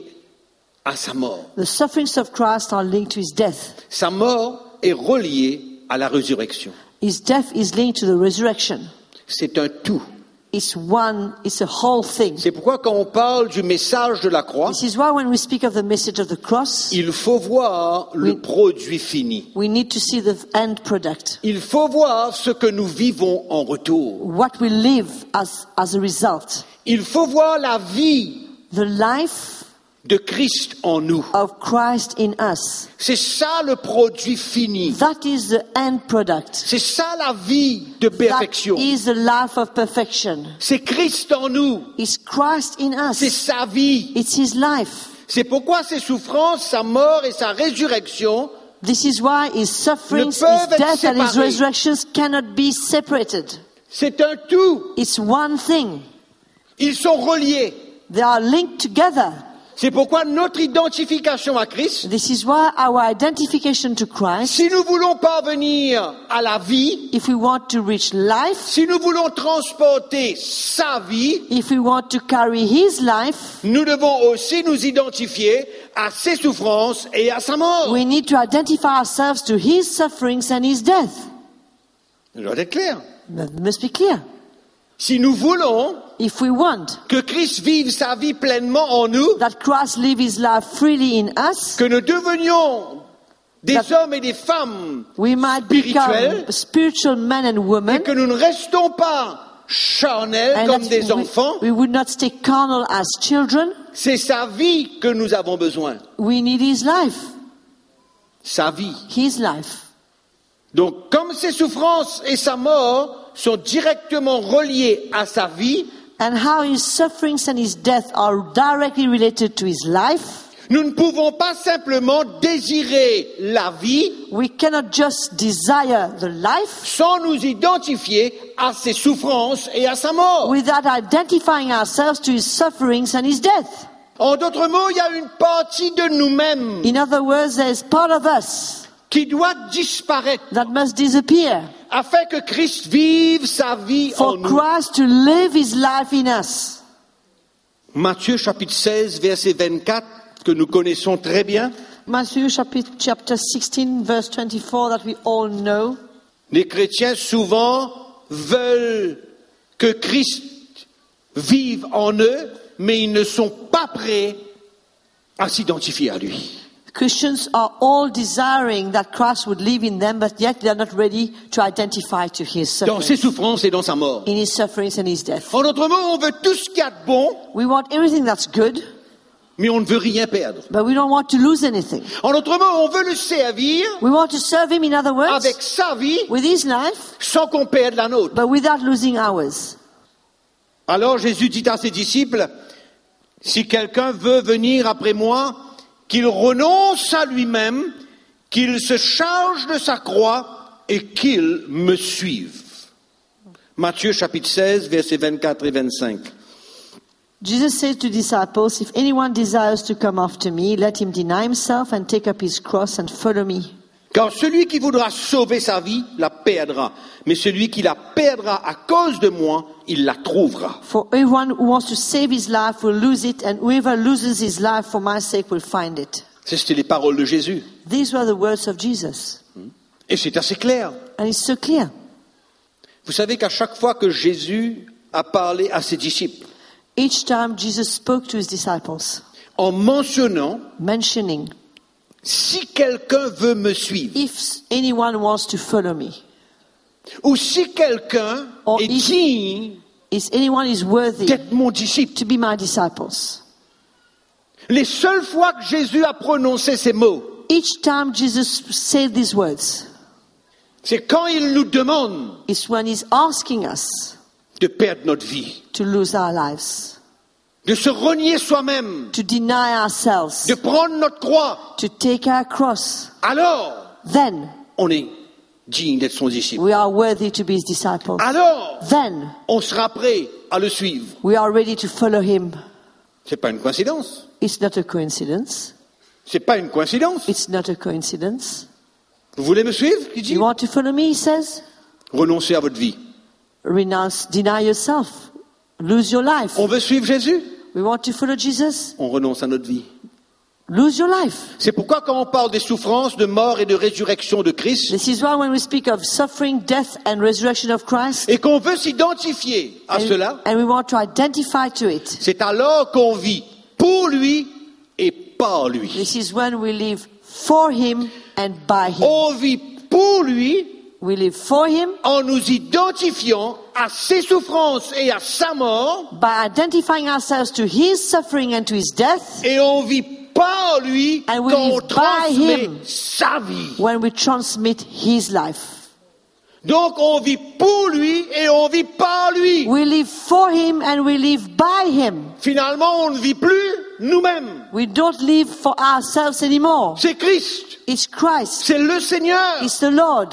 à sa mort. The sufferings of Christ are linked to his death. Sa mort est reliée à la résurrection. His death is linked to the resurrection. C'est un tout. It's one, it's a whole thing. C'est pourquoi quand on parle du message de la croix, This is why when we speak of the message of the cross, il faut voir le Oui. produit fini. we need to see the end product. Il faut voir ce que nous vivons en retour. What we live as, as a result. Il faut voir la vie The life de Christ en nous. of Christ in us. C'est ça le produit fini. That is the end product. C'est ça la vie de That perfection. is the life of perfection. C'est Christ en nous. It's Christ in C'est us. sa vie. It's his life. C'est pourquoi ses souffrances, sa mort et sa résurrection This is why his sufferings, Ne peuvent his être death and his séparés. resurrections cannot be separated. c'est un tout. It's one thing. Ils sont reliés. They are linked together. C'est pourquoi notre identification à Christ, This is why our identification to Christ, si nous voulons parvenir à la vie, if we want to reach life, si nous voulons transporter sa vie, if we want to carry his life, nous devons aussi nous identifier à ses souffrances et à sa mort. we need to identify ourselves to his sufferings and his death. Ça doit être clair. That must be clear. Si nous voulons If we want que Christ vive sa vie pleinement en nous, that Christ live his life freely in us, que nous devenions des That- hommes et des femmes we might spirituels become spiritual men and et women, que nous ne restons pas charnels and comme that des we, enfants, we would not stay carnal as children. c'est sa vie que nous avons besoin. We need his life. sa vie. his life. Donc, comme ses souffrances et sa mort sont directement reliées à sa vie, And how his sufferings and his death are directly related to his life. nous ne pouvons pas simplement désirer la vie We cannot just desire the life sans nous identifier à ses souffrances et à sa mort. without identifying ourselves to his sufferings and his death. En d'autres mots, il y a une partie de nous-mêmes In other words, there's part of us qui doit disparaître that must disappear afin que Christ vive sa vie en for nous. Christ to live his life in us. Matthieu chapitre seize, verset vingt-quatre, que nous connaissons très bien. Matthew chapter chapter sixteen, verse twenty-four, that we all know. Les chrétiens souvent veulent que Christ vive en eux, mais ils ne sont pas prêts à s'identifier à lui. Christians are all desiring that Christ would live in them, but yet they are not ready to identify to his Dans ses sufferings, souffrances et dans sa mort. in his sufferings and his death. En d'autres mots, on veut tout ce qu'il y a de bon, We want everything that's good, mais on ne veut rien perdre. but we don't want to lose anything. En d'autres mots, on veut le servir We want to serve him, in other words, avec sa vie with his life, sans qu'on perde la nôtre. but without losing ours. Alors Jésus dit à ses disciples, si quelqu'un veut venir après moi, qu'il renonce à lui-même, qu'il se charge de sa croix et qu'il me suive. Matthieu chapitre seize, versets vingt-quatre et vingt-cinq. Jesus said to disciples, if anyone desires to come after me, let him deny himself and take up his cross and follow me. Car celui qui voudra sauver sa vie la perdra, mais celui qui la perdra à cause de moi, il la trouvera. For everyone who wants to save his life will lose it, and whoever loses his life for my sake will find it. C'était les paroles de Jésus. These were the words of Jesus. Et c'est assez clair. And it's so clear. Vous savez qu'à chaque fois que Jésus a parlé à ses disciples, Each time Jesus spoke to his disciples, en mentionnant, mentioning, si quelqu'un veut me suivre, if anyone wants to follow me, ou si quelqu'un Or est if- digne if anyone is worthy d'être mon disciple. to be my disciples. Les seules fois que Jésus a prononcé ces mots, Each time Jesus said these words, c'est quand il nous demande is when he's asking us de perdre notre vie, to lose our lives, de se renier soi-même, to deny ourselves, de prendre notre croix. to take our cross. Alors, Then on est digne d'être son disciple. we are worthy to be his disciples. Alors, Then on sera prêt à le suivre. we are ready to follow him. C'est pas une coïncidence. It's not a coincidence. C'est pas une coïncidence. It's not a coincidence. Vous voulez me suivre? Il dit. You want to follow me, he says? Renoncez à votre vie. Renounce, deny yourself, lose your life. On veut suivre Jésus? We want to follow Jesus? On renonce à notre vie. Lose your life. C'est pourquoi quand on parle des souffrances, de mort et de résurrection de Christ, This is why when we speak of suffering, death and resurrection of Christ, et qu'on veut s'identifier à and, cela, and we want to identify to it, c'est alors qu'on vit pour lui et par lui. this is when we live for him and by him. On vit pour lui We live for him en nous identifiant à ses souffrances et à sa mort, by identifying ourselves to his suffering and to his death, et on vit par lui And we quand on live by transmet him. sa vie. when we transmit his life. Donc on vit pour lui et on vit par lui. We live for him and we live by him. Finalement, on ne vit plus nous-mêmes. We don't live for ourselves anymore. C'est Christ, It's Christ. c'est le Seigneur, It's the Lord.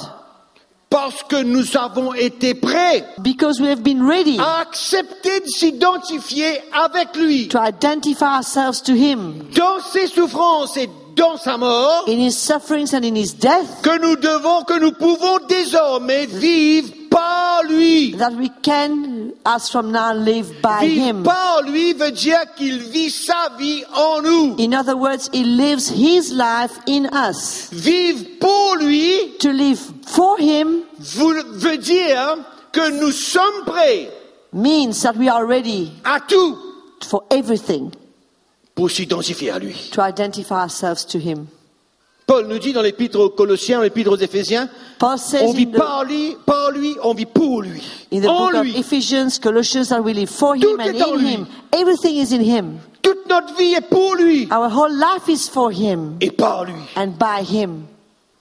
parce que nous avons été prêts Because we have been ready à accepter de s'identifier avec lui to identify ourselves to him dans ses souffrances et dans sa mort, in his sufferings and in his death, que nous devons, que nous pouvons désormais vivre par lui. that we can, as from now, live by Vivre him. par lui veut dire qu'il vit sa vie en nous. In other words, he lives his life in us. Vivre pour lui To live for him vous- veut dire que nous sommes prêts means that we are ready à tout for everything pour s'identifier à lui. to identify ourselves to him. Paul nous dit dans l'épître aux Colossiens, l'épître aux Éphésiens, Paul says on vit in the, par lui, par lui, on vit pour lui, in the en book of lui. Ephesians, Colossians, that we live for Tout him and est en in lui. him. Everything is in him. Toute notre vie est pour lui Our whole life is for him et par lui. and by him.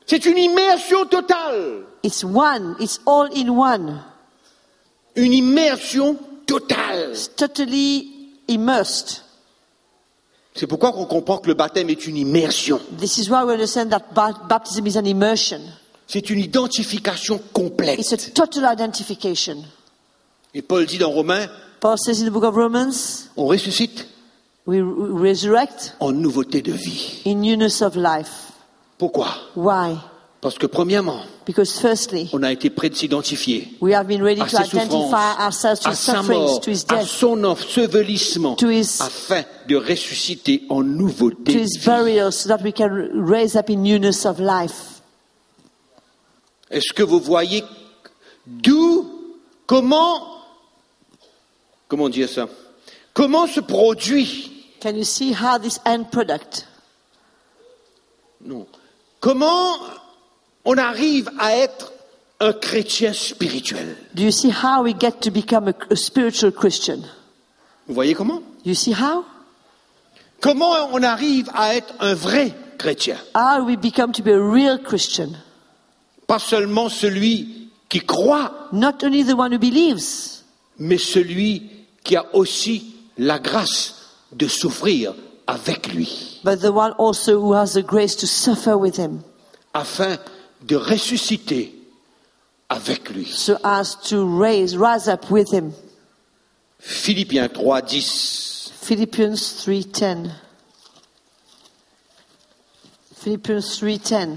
C'est une immersion totale. It's one. It's all in one. Une immersion totale. It's totally immersed. C'est pourquoi on comprend que le baptême est une immersion. This is why we understand that ba- baptism is an immersion. C'est une identification complète. It's a total identification. Et Paul dit dans Romains, Paul says in the book of Romans, on ressuscite we re- resurrect en nouveauté de vie. in newness of life. Pourquoi? Why? Parce que premièrement, Because firstly, on a été prêt de s'identifier we have been ready à to ses souffrances, identify ourselves to à his sa sufferings, mort, to his à death, son ensevelissement, to his- afin de ressusciter en nouveauté to de his vie. burial, so that we can raise up in newness of life. Est-ce que vous voyez d'où, comment, comment dire ça? Comment se produit? Can you see how this end product, Non. Comment on arrive à être un chrétien spirituel? do you see how we get to become a, a spiritual Christian? Vous voyez comment? You see how? Comment on arrive à être un vrai chrétien? How we become to be a real Christian? Pas seulement celui qui croit, Not only the one who believes, mais celui qui a aussi la grâce de souffrir avec lui, but the one also who has the grace to suffer with him, afin de ressusciter avec lui. so as to raise, rise up with him. Philippiens trois, dix. Philippians three ten. Philippians three ten.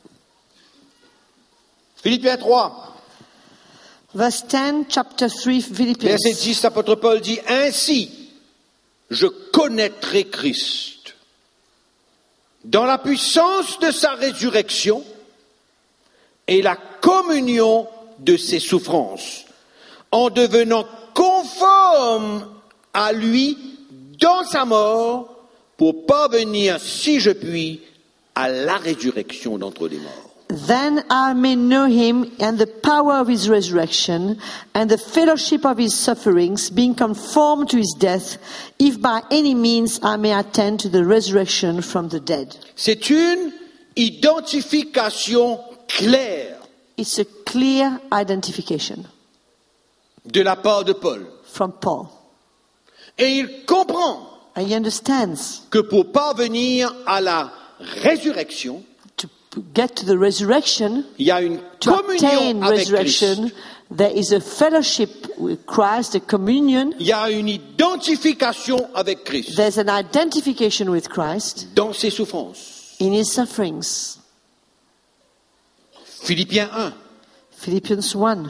Philippiens trois, Verse ten, chapter three, Philippians. verset dix, l'apôtre Paul dit, « Ainsi, je connaîtrai Christ dans la puissance de sa résurrection et la communion de ses souffrances, en devenant conforme à lui dans sa mort, pour parvenir, si je puis, à la résurrection d'entre les morts. » Then I may know him and the power of his resurrection and the fellowship of his sufferings, being conformed to his death, if by any means I may attain to the resurrection from the dead. C'est une identification claire It's a clear identification de la part de Paul. from Paul. Et il comprend And he understands que pour parvenir à la résurrection, to get to the resurrection, il y a une to communion obtain avec Christ. resurrection, there is a fellowship with Christ, a communion. Il y a une identification avec Christ There's an identification with Christ dans ses souffrances. in his sufferings. Philippiens un. Philippians one.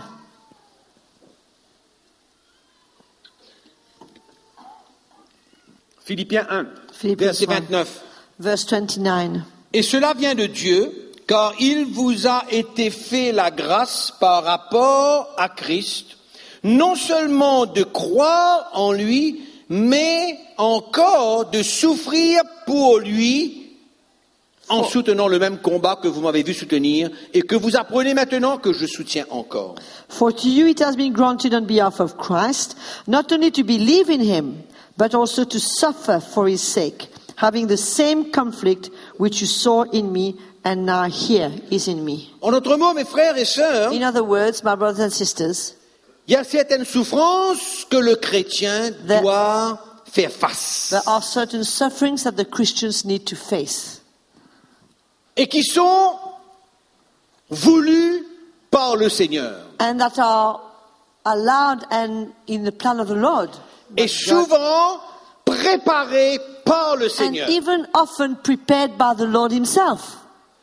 Philippiens un, Philippians verset one. vingt-neuf. Verse twenty-nine. Et cela vient de Dieu, car il vous a été fait la grâce par rapport à Christ, non seulement de croire en lui, mais encore de souffrir pour lui, en soutenant le même combat que vous m'avez vu soutenir et que vous apprenez maintenant que je soutiens encore. For to you it has been granted on behalf of Christ, not only to believe in him, but also to suffer for his sake, having the same conflict which you saw in me and now here is in me. En d'autres mots, mes frères et sœurs, In other words, my brothers and sisters, il y a certaines souffrances que le chrétien There- doit faire face there are certain sufferings that the Christians need to face, et qui sont voulues par le Seigneur. and that are allowed and in the plan of the Lord. Et souvent préparées par le And Seigneur, even often prepared by the Lord himself,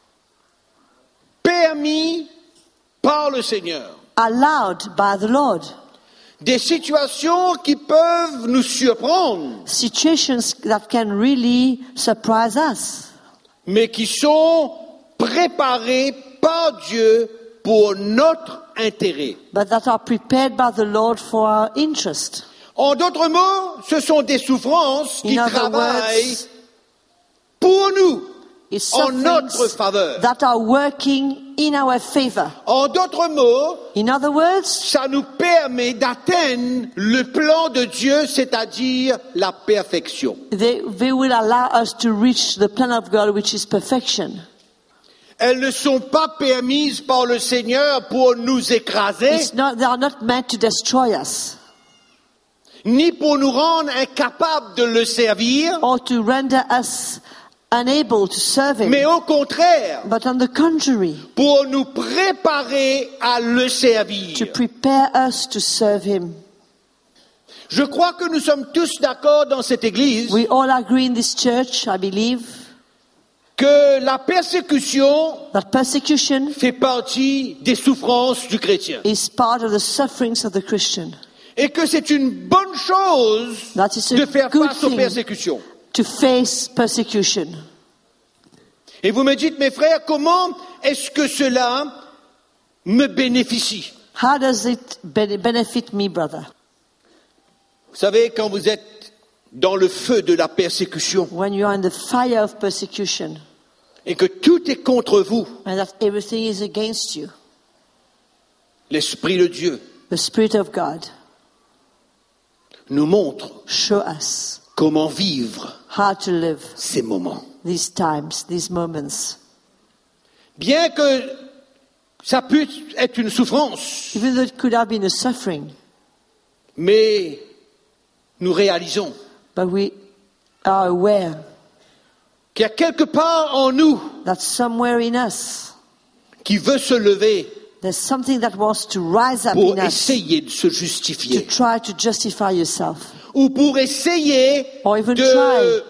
permis par le Seigneur. allowed by the Lord. Des situations qui peuvent nous surprendre, Situations that can really surprise us, mais qui sont préparées par Dieu pour notre intérêt. but that are prepared by the Lord for our interest. En d'autres mots, ce sont des souffrances qui In other travaillent words, pour nous, it's en notre sufferings faveur. that are working in our favor. En d'autres mots, In other words, ça nous permet d'atteindre le plan de Dieu, c'est-à-dire la perfection. they, they will allow us to reach the plan of God, which is perfection. elles ne sont pas permises par le Seigneur pour nous écraser, It's not, they are not meant to destroy us ni pour nous rendre incapables de le servir, or to render us unable to serve Him. mais au contraire, But on the contrary, pour nous préparer à le to servir. prepare us to serve Him. Je crois que nous sommes tous d'accord dans cette église We all agree in this church, I believe, que la persécution that persecution fait partie des souffrances du chrétien is part of the sufferings of the Christian. et que c'est une bonne chose That is a de faire good face aux thing. persécutions. To face persecution. Et vous me dites, mes frères, comment est-ce que cela me bénéficie? How does it bene- benefit me, brother? Vous savez, quand vous êtes dans le feu de la persécution When you are in the fire of persecution et que tout est contre vous, and that everything is against you, l'Esprit de Dieu the Spirit of God nous montre show us comment vivre how to live ces moments. these times, these moments. Bien que ça puisse être une souffrance, Even though it could have been a suffering, mais nous réalisons but we are aware qu'il y a quelque part en nous that somewhere in us, qui veut se lever there's something that wants to rise up pour in us essayer de se to justifier try to justify yourself. ou pour essayer Or even de, try.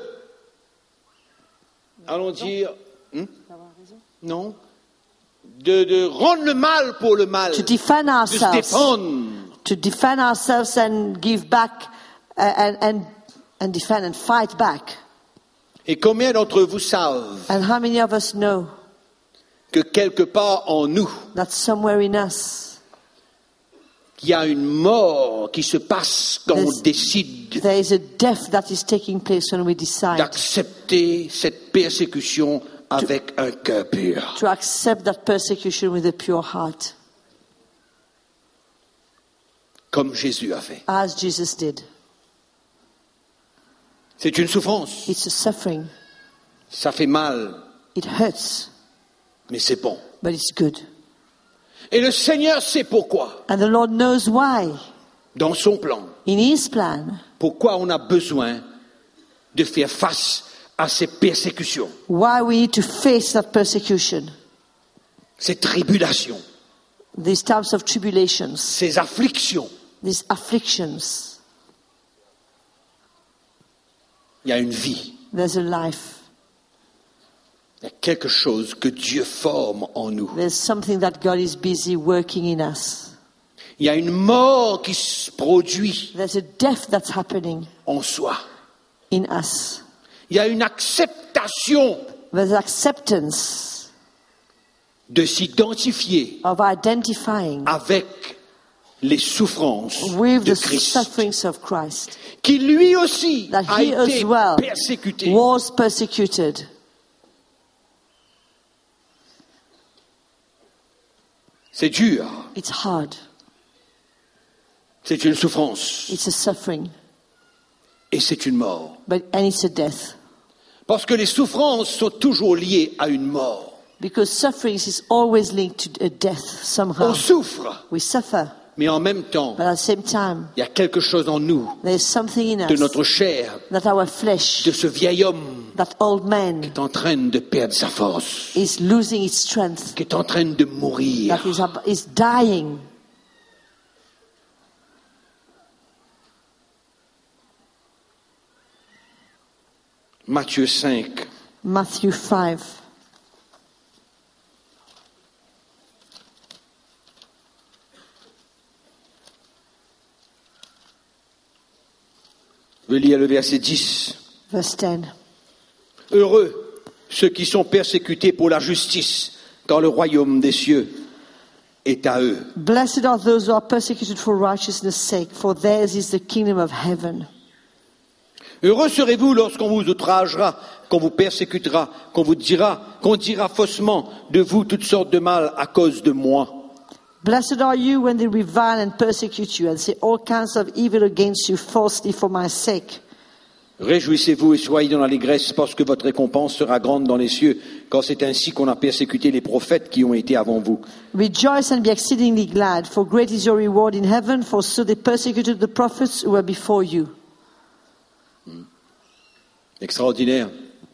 allons dire, hmm? non, de, de rendre le mal pour le mal, To defend de se ourselves. défendre. To defend ourselves and give back uh, and, and, and defend and fight back. Et combien d'entre vous savent And how many of us know que quelque part en nous, that somewhere in us il y a une mort qui se passe quand There's- on décide there is a death that is taking place when we decide d'accepter cette persécution avec un cœur pur. to accept that persecution with a pure heart, Comme Jésus a fait. as Jesus did? C'est une souffrance. It's a suffering. Ça fait mal, It hurts, mais c'est bon. but it's good. Et le Seigneur sait pourquoi, And the Lord knows why, dans son plan, in His plan, pourquoi on a besoin de faire face à ces persécutions, why we need to face that persecution, ces tribulations, these types of tribulations, ces afflictions. these afflictions. Il y a une vie, There's a life. il y a quelque chose que Dieu forme en nous. There's something that God is busy working in us. Il y a une mort qui se produit There's a death that's happening en soi. in us. Il y a une acceptation There's acceptance de s'identifier of identifying avec les souffrances with de the Christ, sufferings of Christ, qui lui aussi that a He été as well persécuté. was persecuted. C'est dur, It's hard. c'est une souffrance It's a suffering, et c'est une mort. but and it's a death. Parce que les souffrances sont toujours liées à une mort. Because sufferings is always linked to a death somehow. On souffre, We suffer, mais en même temps, but at the same time, il y a quelque chose en nous, there's something in de us notre chair, that our flesh, de ce vieil homme that old man, qui est en train de perdre sa force, is losing its strength, qui est en train de mourir. that is, ab- is dying. Matthieu cinq. Matthew five. Je vais lire le verset dix. Verse ten. Heureux ceux qui sont persécutés pour la justice, car le royaume des cieux est à eux. Blessed are those who are persecuted for righteousness' sake, for theirs is the kingdom of heaven. Heureux serez-vous lorsqu'on vous outragera, qu'on vous persécutera, qu'on vous dira, qu'on dira faussement de vous toutes sortes de mal à cause de moi. Blessed are you when they revile and persecute you and say all kinds of evil against you falsely for my sake. Réjouissez-vous et soyez dans l'allégresse parce que votre récompense sera grande dans les cieux, car c'est ainsi qu'on a persécuté les prophètes qui ont été avant vous. Rejoice and be exceedingly glad, for great is your reward in heaven, for so they persecuted the prophets who were before you. Extraordinaire.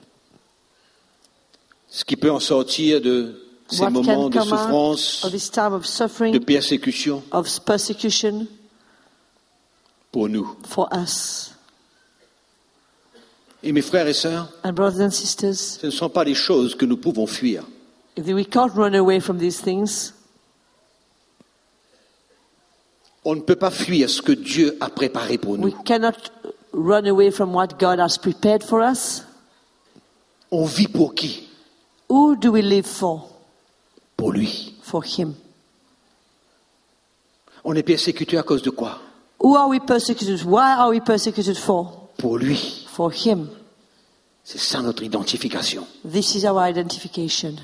Ce qui peut en sortir de ces What moments can de come out souffrance, of this time of de suffering, persécution of persecution pour nous. for us. Et mes frères et sœurs, And brothers and sisters, ce ne sont pas des choses que nous pouvons fuir. if we can't run away from these things, On ne peut pas fuir ce que Dieu a préparé pour we nous. cannot run away from what God has prepared for us. On vit pour qui? Who do we live for? Pour lui. For Him. On est persécuté à cause de quoi? Who are we persecuted? Why are we persecuted for? Pour lui. For Him. C'est ça notre identification. This is our identification.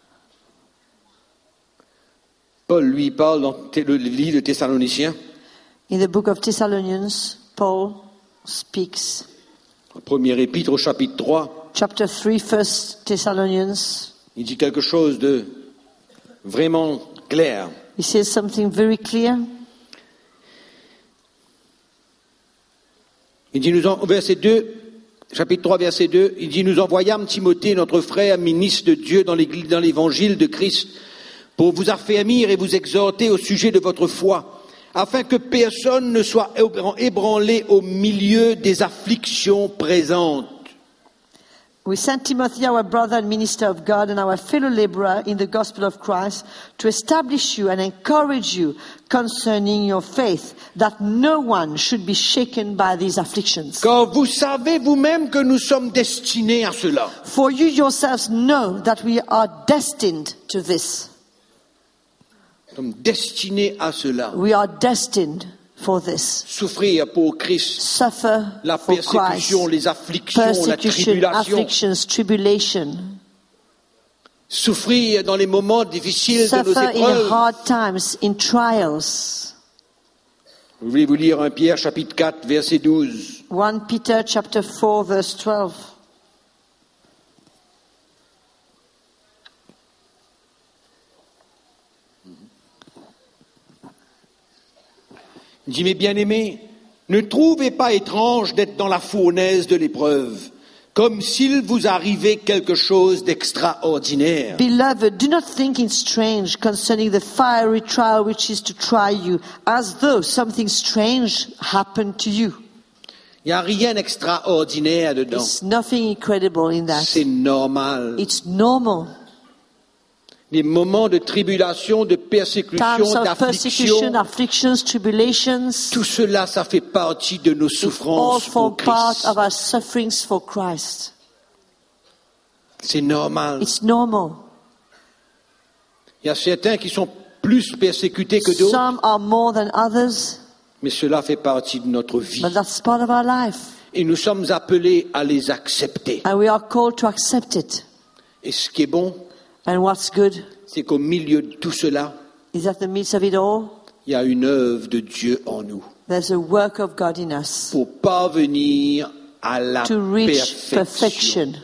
Paul lui parle dans le livre de Thessaloniciens, In the book of Thessalonians, Paul speaks. le premier épître au chapitre trois, Chapter three, First Thessalonians. il dit quelque chose de vraiment clair. He says something very clear. Il dit, nous en, verset deux, chapitre trois, verset deux, il dit, nous envoyâmes Timothée, notre frère, ministre de Dieu dans l'église, dans l'évangile de Christ, pour vous affermir et vous exhorter au sujet de votre foi, afin que personne ne soit ébranlé au milieu des afflictions présentes. We sent Timothy, our brother and minister of God, and our fellow laborer in the gospel of Christ, to establish you and encourage you concerning your faith, that no one should be shaken by these afflictions. Car vous savez vous-même que nous sommes destinés à cela. For you yourselves know that we are destined to this. Nous sommes destinés à cela. We are destined for this. Souffrir pour Christ, Suffer la for Christ. persécution, les afflictions, la Persecution, tribulation. afflictions, tribulation. Souffrir dans les moments difficiles de nos Suffer in épreuves. hard times, in trials. Je voulais vous lire un Pierre chapitre quatre, verset douze. First Peter chapter four, verse twelve. Il dit, mes bien-aimés, ne trouvez pas étrange d'être dans la fournaise de l'épreuve, comme s'il vous arrivait quelque chose d'extraordinaire. Beloved, do not think it strange concerning the fiery trial which is to try you, as though something strange happened to you. Il n'y a rien d'extraordinaire dedans. There's nothing incredible in that. C'est normal. It's normal. Les moments de tribulation, de persécution, Times of persecution, d'affliction, afflictions, tribulations, tout cela, ça fait partie de nos all souffrances form pour part Christ. of our sufferings for Christ. C'est normal. It's normal. Il y a certains qui sont plus persécutés que d'autres, Some are more than others, mais cela fait partie de notre vie. but that's part of our life. Et nous sommes appelés à les accepter. And we are called to accept it. Et ce qui est bon, And what's good c'est qu'au milieu de tout cela, is that in the midst of it all, il y a une œuvre de Dieu en nous there's a work of God in us pour parvenir à la to reach perfection. perfection.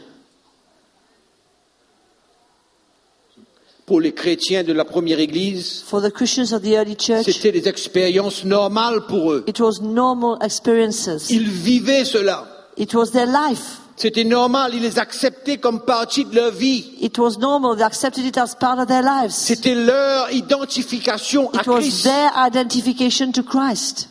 Pour les chrétiens de la première église, For the Christians of the early church, c'était des expériences normales pour eux. it was normal experiences. Ils vivaient cela. It was their life. C'était normal, ils les acceptaient comme partie de leur vie. It was normal. They accepted it as part of their lives. C'était leur identification à It was Christ. their identification to Christ.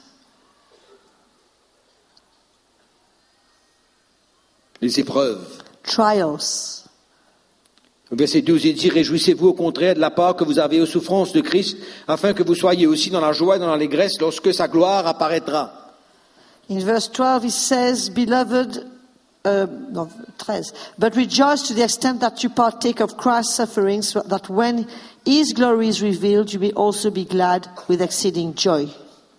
Les épreuves. Trials. Au verset douze, il dit, réjouissez-vous au contraire de la part que vous avez aux souffrances de Christ, afin que vous soyez aussi dans la joie et dans l'allégresse lorsque sa gloire apparaîtra. In verse twelve, it says, Beloved, uh, no, thirteen, but rejoice to the extent that you partake of Christ's sufferings, so that when His glory is revealed, you may also be glad with exceeding joy.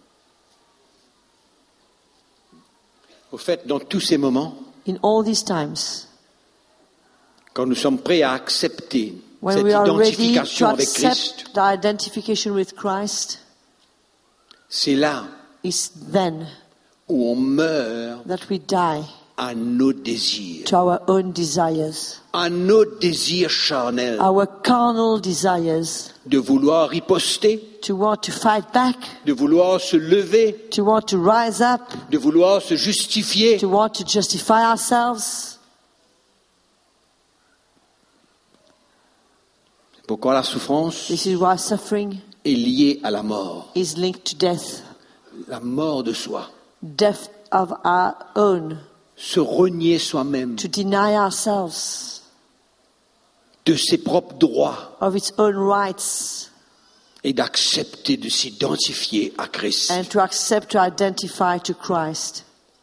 Au fait, dans tous ces moments, In all these times, quand nous sommes prêts à accepter when cette we are ready identification to avec Christ, accept the identification with Christ, c'est là it's then où on meurt that we die à nos désirs, to our own desires, à nos désirs charnels, our carnal desires, de vouloir riposter, to want to fight back, de vouloir se lever, to want to rise up, de vouloir se justifier. to want to justify ourselves. Pourquoi la souffrance This is why suffering est liée à la mort, is linked to death, la mort de soi, death of our own, se renier soi-même to deny ourselves de ses propres droits of its own rights, et d'accepter de s'identifier à Christ. and to accept to identify to Christ.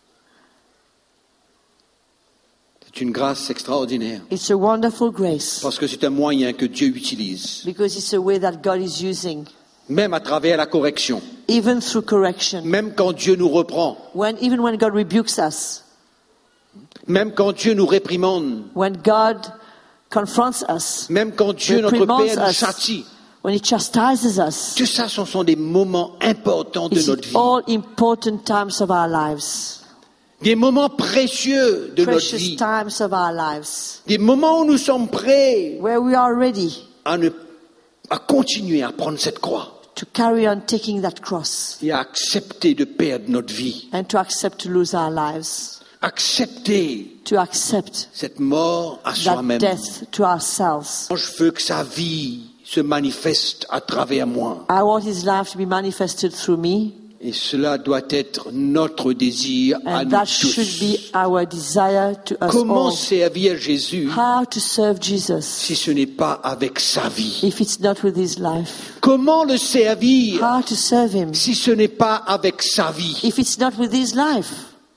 C'est une grâce extraordinaire It's a wonderful grace parce que c'est un moyen que Dieu utilise, because it's a way that God is using, même à travers la correction, even through correction. même quand Dieu nous reprend, When, even when God rebukes us, même quand Dieu nous réprimande, when God confronts us, même quand Dieu, notre reprimands Père, nous us, châtie. when He chastises us, Tout ça, ce sont des moments importants de it's notre vie, all important times of our lives, des moments précieux de notre precious vie, times of our lives, des moments où nous sommes prêts where we are ready à, ne, à continuer à prendre cette croix to carry on taking that cross et à accepter de perdre notre vie, and to accept to lose our lives, accepter to accept cette mort à that soi-même. death to ourselves. Je veux que sa vie se manifeste à travers moi. I want His life to be manifested through me, Et cela doit être notre désir à and nous that should tous. be our desire to us Comment all. servir Jésus How to serve Jesus si ce n'est pas avec sa vie? if it's not with His life? Comment le servir How to serve Him si ce n'est pas avec sa vie? if it's not with His life?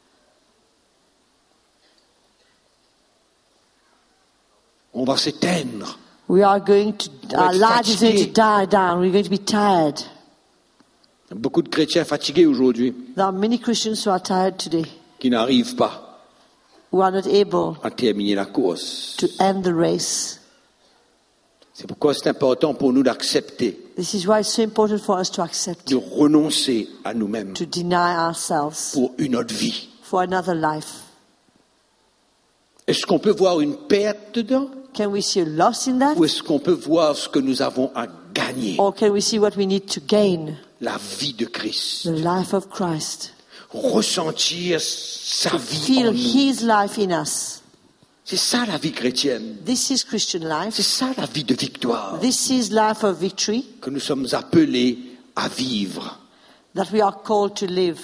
On va s'éteindre. We are going to, va our être life is going to fatigué. die down. We're going to be tired. Beaucoup de chrétiens fatigués aujourd'hui There are many Christians who are tired today, qui n'arrivent pas who are not able à terminer la course. to end the race. C'est pourquoi c'est important pour nous d'accepter, This is why it's so important for us to accept, de renoncer à nous-mêmes to deny ourselves pour une autre vie. for another life. Est-ce qu'on peut voir une perte dedans? Can we see a loss in that? Ou est-ce qu'on peut voir ce que nous avons à gagner? Or can we see what we need to gain? La vie de Christ. The life of Christ. Ressentir sa To vie feel en nous. His life in us. C'est ça la vie chrétienne. This is Christian life. C'est ça la vie de victoire This is life of victory que nous sommes appelés à vivre. that we are called to live.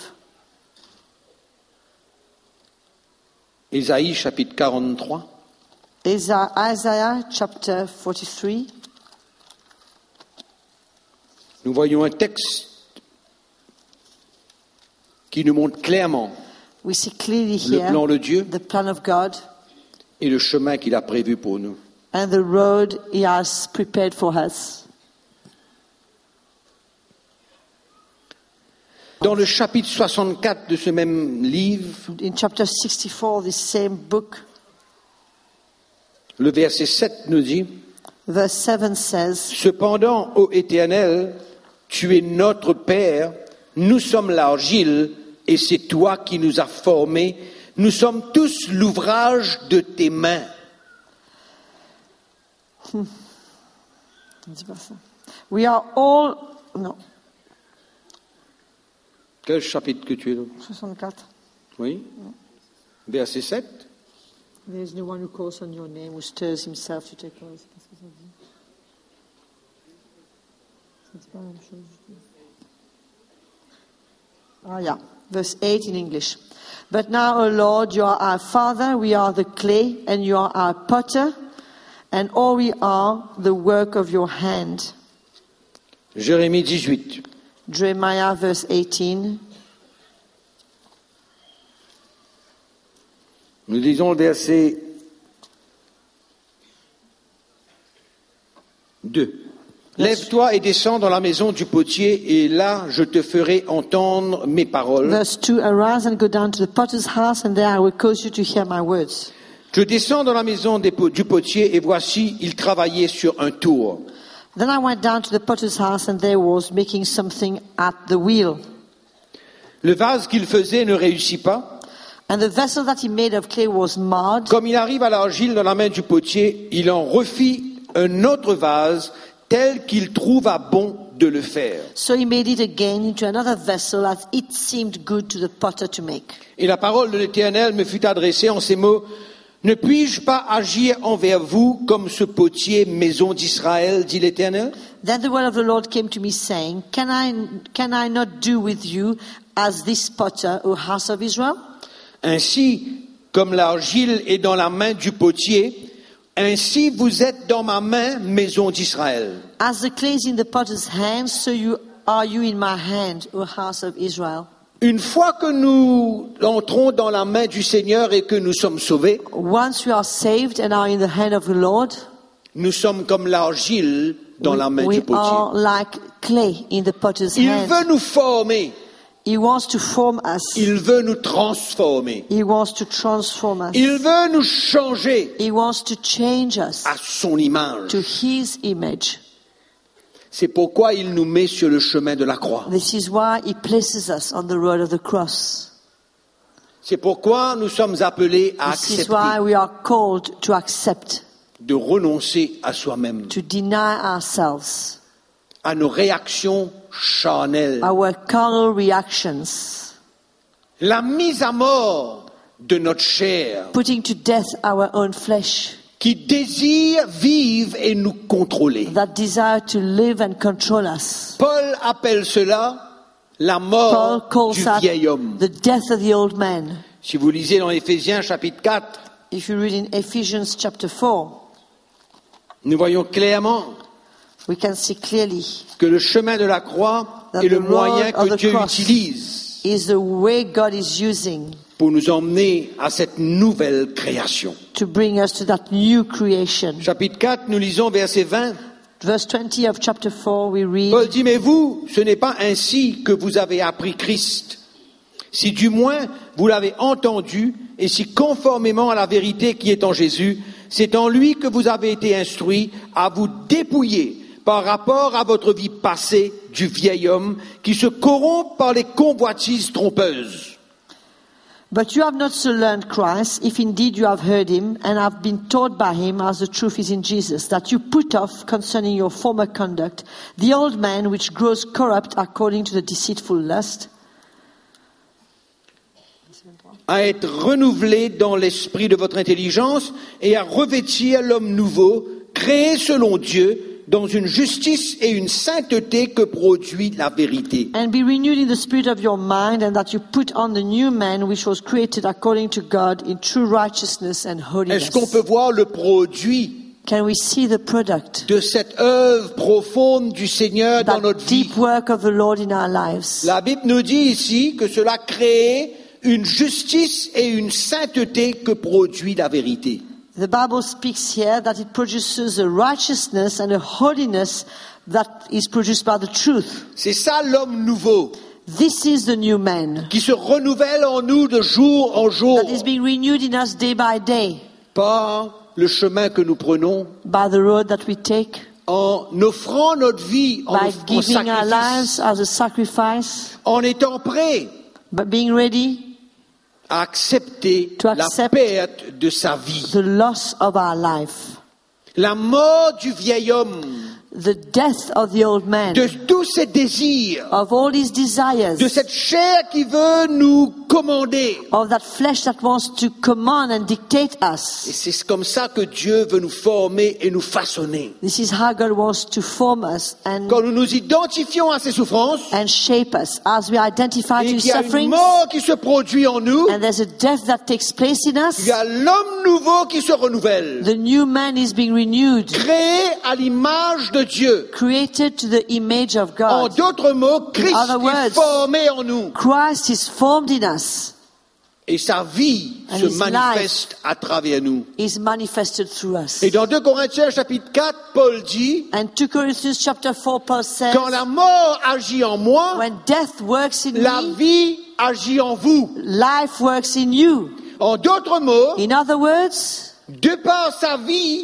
Ésaïe chapitre quarante-trois. Isa- Isaiah chapter forty-three. Nous voyons un texte qui nous montre clairement We see clearly le here plan de Dieu the plan of God et le chemin qu'il a prévu pour nous. and the road He has prepared for us. Dans le chapitre soixante-quatre de ce même livre, In chapter sixty-four, this same book, le verset sept nous dit: verse seven says, Cependant, ô Éternel, tu es notre Père, nous sommes l'argile, et c'est toi qui nous as formés. Nous sommes tous l'ouvrage de tes mains. we are all, no, Quel chapitre que tu es là? soixante-quatre. Oui. Verset sept. There is no one who calls on your name, who stirs himself to take us. Qu'est-ce que ça dit? C'est pas la même chose. Ah, yeah. Verse eight in English. But now, O Lord, you are our Father, we are the clay, and you are our potter, and all we are the work of your hand. Jérémie dix-huit. Jeremiah, verse eighteen. Nous lisons le verset deux. Lève-toi et descends dans la maison du potier, et là je te ferai entendre mes paroles. Verse two. Arise and go down to the potter's house, and there I will cause you to hear my words. Je descends dans la maison des po- du potier, et voici, il travaillait sur un tour. Then I went down to the potter's house, and there was making something at the wheel. Le vase qu'il faisait ne réussit pas. And the vessel that he made of clay was marred. Comme il arrive à l'argile dans la main du potier, il en refit un autre vase tel qu'il trouva bon de le faire. So he made it again into another vessel as it seemed good to the potter to make. Et la parole de l'Éternel me fut adressée en ces mots: ne puis-je pas agir envers vous comme ce potier, maison d'Israël, dit l'Éternel? Then the word of the Lord came to me saying, Can I, can I not do with you as this potter, O house of Israel? Ainsi, comme l'argile est dans la main du potier, ainsi vous êtes dans ma main, maison d'Israël. As the clay is in the potter's hand, so you are you in my hand, O house of Israel. Une fois que nous entrons dans la main du Seigneur et que nous sommes sauvés, Once we are saved and are in the hand of the Lord, nous sommes comme l'argile dans we, la main we du potier. are like clay in the potter's Il hand. veut nous former, He wants to form us. il veut nous transformer, He wants to transform us. il veut nous changer He wants to change us à son image. to His image. C'est pourquoi il nous met sur le chemin de la croix. This is why He places us on the road of the cross. C'est pourquoi nous sommes appelés à This is why accepter, we are called to accept, de renoncer à soi-même, to deny ourselves, à nos réactions charnelles, our carnal reactions, la mise à mort de notre chair, putting to death our own flesh, qui désire vivre et nous contrôler. that desire to live and control us. Paul appelle cela la Paul mort calls du that vieil homme. the death of the old man. Si vous lisez dans Éphésiens chapitre quatre, If you read in Ephesians chapter four, nous voyons clairement we can see clearly que le chemin de la croix that est le the moyen road of que the Dieu cross utilise is the way God is using pour nous emmener à cette nouvelle création. to bring us to that new creation. Chapitre quatre, nous lisons verset vingt. Verse twenty of chapter four, we read, Paul dit, mais vous, ce n'est pas ainsi que vous avez appris Christ. Si du moins vous l'avez entendu, et si conformément à la vérité qui est en Jésus, c'est en lui que vous avez été instruits à vous dépouiller par rapport à votre vie passée du vieil homme qui se corrompt par les convoitises trompeuses. But you have not so learned Christ, if indeed you have heard him, and have been taught by him, as the truth is in Jesus, that you put off concerning your former conduct the old man which grows corrupt according to the deceitful lust, À être renouvelé dans l'esprit de votre intelligence et à revêtir l'homme nouveau, créé selon Dieu, dans une justice et une sainteté que produit la vérité. and be renewed in the spirit of your mind, and that you put on the new man which was created according to God in true righteousness and holiness. Est-ce qu'on peut voir le produit Can we see the product, de cette œuvre profonde du Seigneur dans that notre vie? deep work of the Lord in our lives? La Bible nous dit ici que cela crée une justice et une sainteté que produit la vérité. The Bible speaks here that it produces a righteousness and a holiness that is produced by the truth. C'est ça l'homme nouveau This is the new man qui se renouvelle en nous de jour en jour that is being renewed in us day by day par le chemin que nous prenons, by the road that we take, en offrant notre vie en, by en giving our sacrifice, lives as a sacrifice, en étant prêt but being ready à accepter To la accept perte de sa vie. the loss of our life, La mort du vieil homme, the death of the old man, de tous ses désirs, of all his desires, de cette chair qui veut nous commander. of that flesh that wants to command and dictate Et us. c'est comme ça que Dieu veut nous former et nous façonner. This is how God wants to form us and Quand nous nous identifions à ses souffrances, and shape us as we identify et to qu'il y a une sufferings, mort qui se produit en nous, and there's a death that takes place in il us. y a l'homme nouveau qui se renouvelle, The new man is being renewed, créé à l'image de Dieu. created to the image of En God. d'autres mots, Christ In other est words, formé en nous. Christ is formed in us, Et sa vie And se his manifeste à travers nous. is manifested through us. Et dans deux Corinthiens chapitre quatre, Paul dit, And two Corinthians chapter four, Paul says, quand la mort agit en moi, when death works in la me, vie agit en vous. life works in you. En d'autres mots, In other words, de par sa vie,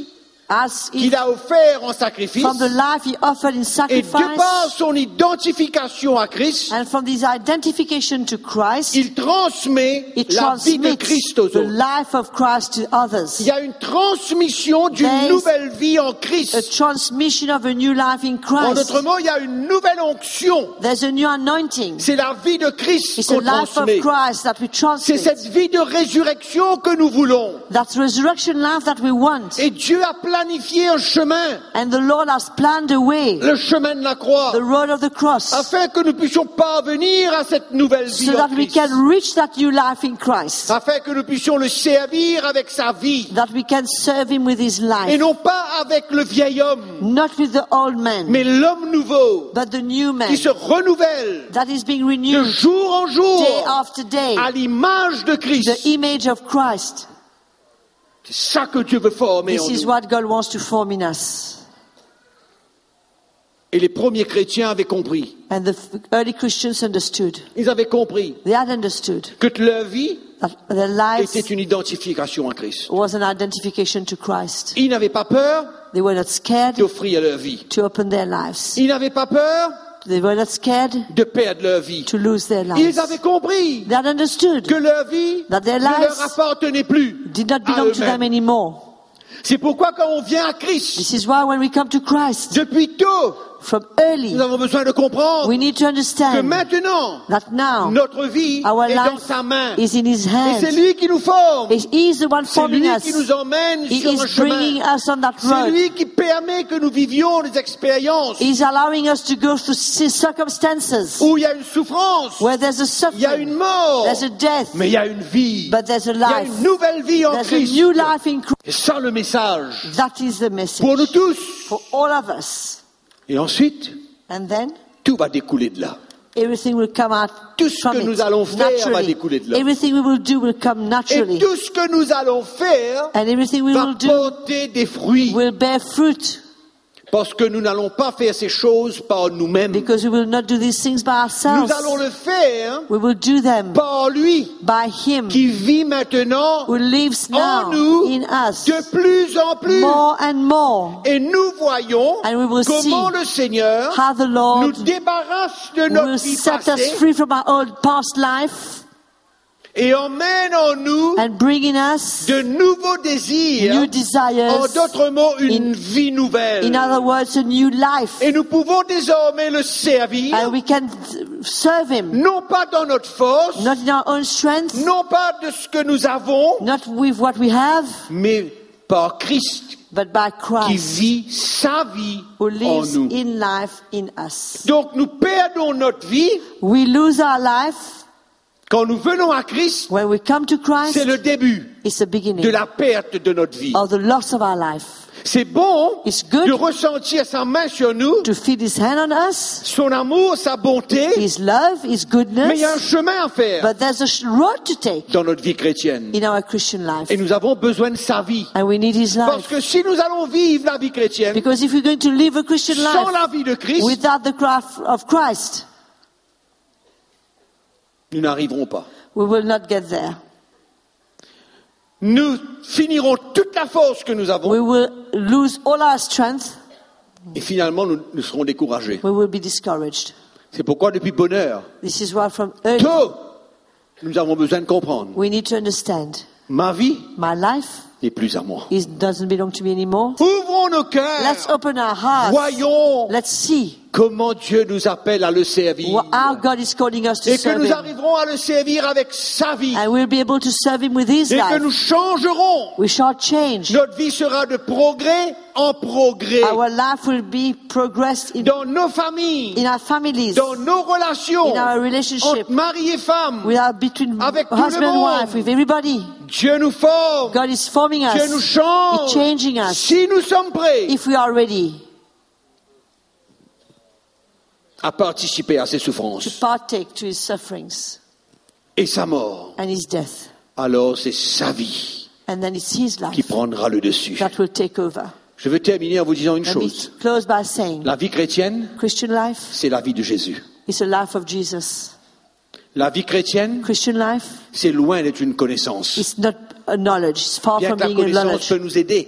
as he, qu'il a offert en sacrifice, from the life he offered in et de par sacrifice, son identification à Christ, and from his identification to Christ, il transmet he la vie de transmits Christ aux the autres. life of Christ to others. Il y a une transmission d'une There is nouvelle vie en A Christ. transmission of a new life in En Christ. d'autres mots, il y a une nouvelle onction. There's a new anointing. C'est la vie de Christ It's the qu'on life of transmet. Christ that we C'est cette transmit. vie de résurrection que nous voulons. That's resurrection life that we want. Et Dieu a planifié un chemin, And the Lord has planned a way, le chemin de la croix, the road of the cross, afin que nous puissions parvenir à cette nouvelle vie so en that we Christ. can reach that new life in Christ. Afin que nous puissions le servir avec sa vie. That we can serve him with his Et life. non pas avec le vieil homme, Not with the old man, mais l'homme nouveau but the new man qui se renouvelle that is being de renewed jour en jour day after day, à l'image de the Christ. image of Christ. C'est ça que Dieu veut former en This is nous. what God wants to form in us. Et les premiers chrétiens avaient compris. And the f- early Christians understood. Ils avaient compris They had understood que leur vie that their lives était une identification à Christ. was an identification to Christ. Ils n'avaient pas peur They were not scared d'offrir leur vie. to open their lives. Ils n'avaient pas peur They were not scared de perdre leur vie. to lose their Ils lives. avaient compris They had understood que leur vie that their ne leur lives appartenait plus did not à belong to them eux-mêmes. anymore. C'est pourquoi quand on vient à Christ, This is why when we come to Christ, depuis tôt, from early, nous avons besoin de comprendre we need to que understand maintenant, that now notre vie our est dans life sa main. is in His Et c'est hands. lui qui nous forme. He is the one C'est forming lui us. qui nous emmène He sur un is bringing chemin. us on that C'est road. lui qui permet que nous vivions des expériences He is allowing us to go through c- circumstances où il y a une souffrance, where there's a il y a une suffering, mort, there's a death, mais il y a une vie. but there's a Il y a life. une nouvelle vie en There's a Christ. new life in Christ. Et ça, le message That is the message pour nous tous. for all of us. Et ensuite, And then tout va découler de là. everything will come out Tout ce from que it nous allons faire va naturally. découler de là. Everything we will do will come Et naturally. tout ce que nous allons faire And everything we va will do porter des fruits. will bear fruit Parce que nous n'allons pas faire ces choses par nous-mêmes. because we will not do these things by Nous ourselves. allons le faire We will do them par lui by Him qui vit maintenant who lives en now nous in us de plus en plus. more and more. Et nous voyons And we will comment see le Seigneur how the nous Lord débarrasse de will notre vie set us passée free from our old past life et emmène en nous and bring in us de nouveaux désirs. new En desires. d'autres mots, une In- vie nouvelle. In other words, a new life. Et nous pouvons désormais le servir, And we can serve Him, non pas dans notre force, not in our own strength, non pas de ce que nous avons, not with what we have, mais par Christ but by qui Christ vit sa vie who en lives nous. in life in us. Donc nous perdons notre vie We lose our life quand nous venons à Christ. when we come to Christ. C'est le début It's the de beginning la perte de notre vie. of the loss of our life. C'est bon It's good de ressentir sa main sur nous, to feed His hand on us, son amour, sa bonté, His love, His mais il y a un goodness, chemin à faire but there's a sh- road to take dans notre vie chrétienne. in our Christian life. Et nous avons besoin de sa vie. And we need His Parce life. que si nous allons vivre la vie chrétienne Because if we're going to live a Christian sans life la vie de Christ, without the craft of Christ, nous n'arriverons pas. we will not get there. Nous finirons toute la force que nous We avons will lose all our strength. et finalement nous, nous serons découragés. We will be discouraged. C'est pourquoi depuis bonne heure, This is why from early tôt, nous avons besoin de comprendre. we need to understand Ma vie my life n'est plus à moi. is, doesn't belong to me anymore. Ouvrons nos cœurs. Let's open our hearts. Voyons Let's see comment Dieu nous appelle à le servir. what our God is calling us to Et que serve nous Him. arriverons à le servir avec sa vie. And we'll be able to serve Him with His Et que life. nous changerons. We shall change. Notre vie sera de progrès en progrès. Our life will be progressed in, Dans nos familles, in our families, dans nos relations, in our relationship, entre mari et femme. with our, between Avec tout le husband and monde. wife, with everybody. Dieu nous forme. God is forming Dieu nous us. change. He's changing us. Si nous sommes prêts If we are ready à participer à ses to souffrances partake to His sufferings et sa mort, and His death, alors c'est sa vie and then it's His qui life prendra le dessus. that will take over. Je veux terminer en vous disant une Let me chose. close by saying, La vie chrétienne, Christian life c'est la vie de Jésus. is the life of Jesus. La vie chrétienne, Christian life c'est loin d'être une connaissance. is not a knowledge. It's far Bien from que la being a connaissance knowledge. peut nous aider,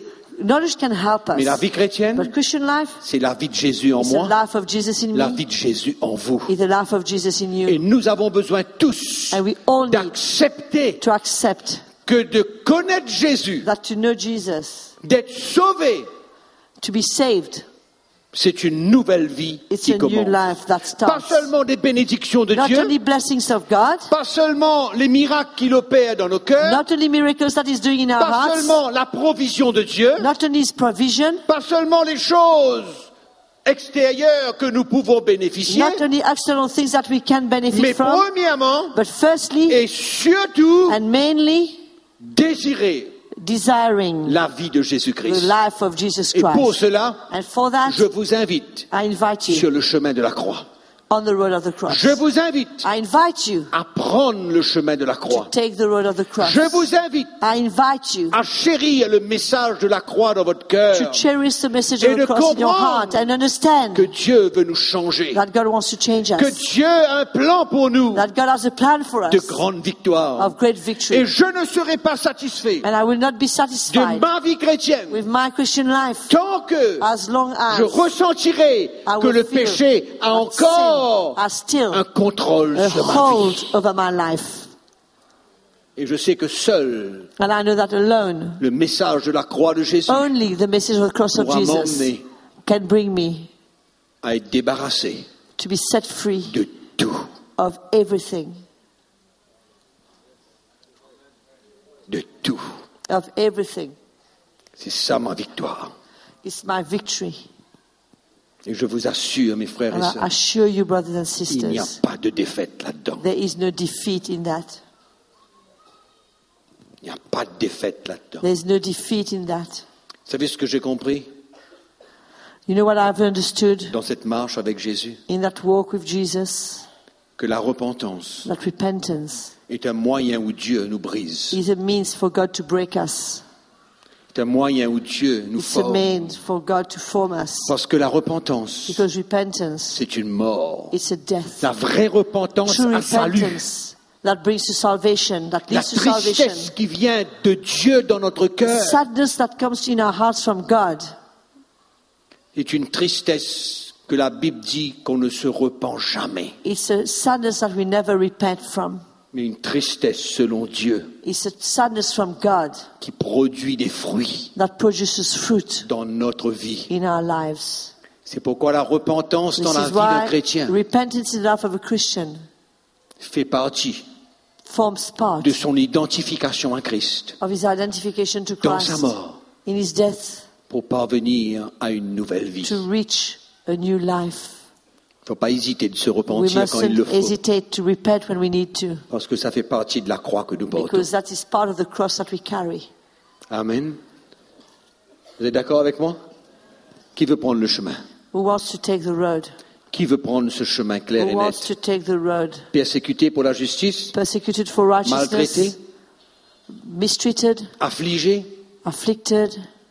Knowledge can help us. Mais la vie chrétienne, But Christian life c'est la vie de Jésus en is the moi, life of Jesus in la me, vie de Jésus en vous. is the life of Jesus in Et you. nous avons besoin tous And we all need d'accepter to accept que de connaître Jésus, that to know Jesus, d'être sauvé, to be saved, c'est une nouvelle vie it's qui a new commence. life that Pas starts. seulement des bénédictions de Not Dieu, only blessings of God, pas seulement les miracles qu'il opère dans nos cœurs, not only miracles that He's doing in our pas hearts, seulement la provision de Dieu, not only His provision, pas seulement les choses extérieures que nous pouvons bénéficier, not only external things that we can benefit mais from, premièrement but firstly et surtout and mainly désirer desiring la vie de the Jésus-Christ. life of Jesus Et pour Christ. cela, And for that, je vous invite I invite you sur le chemin de la croix. on the road of the cross. Je vous invite I invite you à prendre le chemin de la to croix. take the road of the cross. Je vous invite I invite you à chérir le message de la croix dans votre cœur, to cherish the message Et of de the cross in your comprendre heart and understand que Dieu veut nous changer, that God wants to change que us, Dieu a un plan pour nous that God has a plan for de us grandes victoires. of great Et victory. je ne serai pas satisfait And I will not be de satisfied ma vie chrétienne with my Christian life tant que as long as je ressentirai I que will le feel péché a that encore sin has still un contrôle a sur ma hold vie. over my life. Et je sais que seul And I know that alone, le message de la croix de Jésus only the message of the cross of pourra Jesus m'emmener can bring me à être débarrassé to be set free de tout, of everything, de tout. of everything. C'est ça ma victoire. It's my victory. Et je vous assure, mes frères et And I sœurs, assure you, brothers and il n'y a sisters, pas de défaite là-dedans. there is no defeat in that. Il n'y a pas de défaite là-dedans. There is no defeat in that. Vous savez ce que j'ai compris You know what I've understood dans cette marche avec Jésus? in that walk with Jesus? Que la repentance That repentance est un moyen où Dieu nous brise. is a means for God to break us. C'est un moyen où Dieu nous It's a forme. means for God to form us. Parce que la repentance, Because repentance, c'est une mort. it's a death. La vraie repentance True a salut. repentance that brings to salvation, that La leads to salvation. tristesse qui vient de Dieu dans notre cœur Sadness that comes in our hearts from God est une tristesse que la Bible dit qu'on ne se repent jamais. is a sadness that we never repent from. Mais une tristesse selon Dieu It's a sadness from God qui produit des fruits that produces fruit dans notre vie. in our lives. C'est pourquoi la repentance This dans la is vie d'un why chrétien repentance in the life of a Christian fait partie forms part de son identification à Christ of his identification to dans Christ sa mort in his death pour parvenir à une nouvelle vie. to reach a new life. Il ne faut pas hésiter de se We repentir quand il le mustn't faut, hesitate to repent when we need to, parce que ça fait partie de la croix que nous portons. because that is part of the cross that we carry. Amen. Vous êtes d'accord avec moi? Qui veut prendre le chemin? Who wants to take the road? Qui veut prendre ce chemin clair Who et wants net? to take the road? Persécuté pour la justice, Persecuted for maltraité, righteousness, mistreated, affligé, afflicted,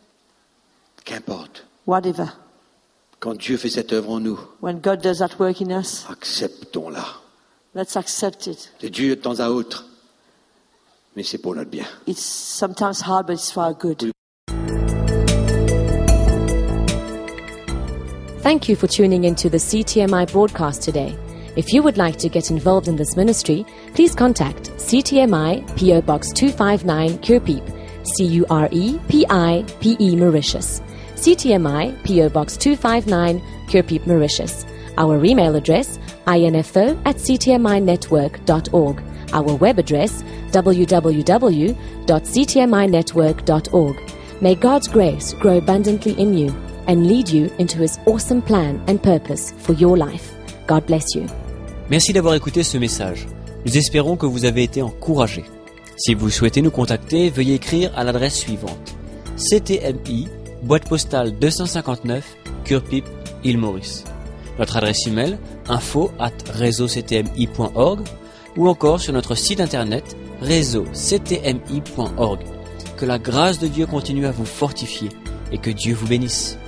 qu'importe. whatever. Quand Dieu fait cette œuvre en nous, When God does that work in us, acceptons-la. let's accept it. C'est dur de temps à autre, mais c'est pour notre bien. It's sometimes hard, but it's for our good. Thank you for tuning into the C T M I broadcast today. If you would like to get involved in this ministry, please contact C T M I P O Box two five nine Curepeep, C U R E P I P E Mauritius. C T M I P O Box two five nine Curepeep, Mauritius. Our email address info at c t m i network dot org. Our web address w w w dot c t m i network dot org. May God's grace grow abundantly in you and lead you into His awesome plan and purpose for your life. God bless you. Merci d'avoir écouté ce message. Nous espérons que vous avez été encouragés. Si vous souhaitez nous contacter, veuillez écrire à l'adresse suivante: C T M I, boîte postale deux cent cinquante-neuf, Curepeep, île Maurice. Notre adresse email info arobase réseau c t m i point org ou encore sur notre site internet réseau c t m i point org. Que la grâce de Dieu continue à vous fortifier et que Dieu vous bénisse.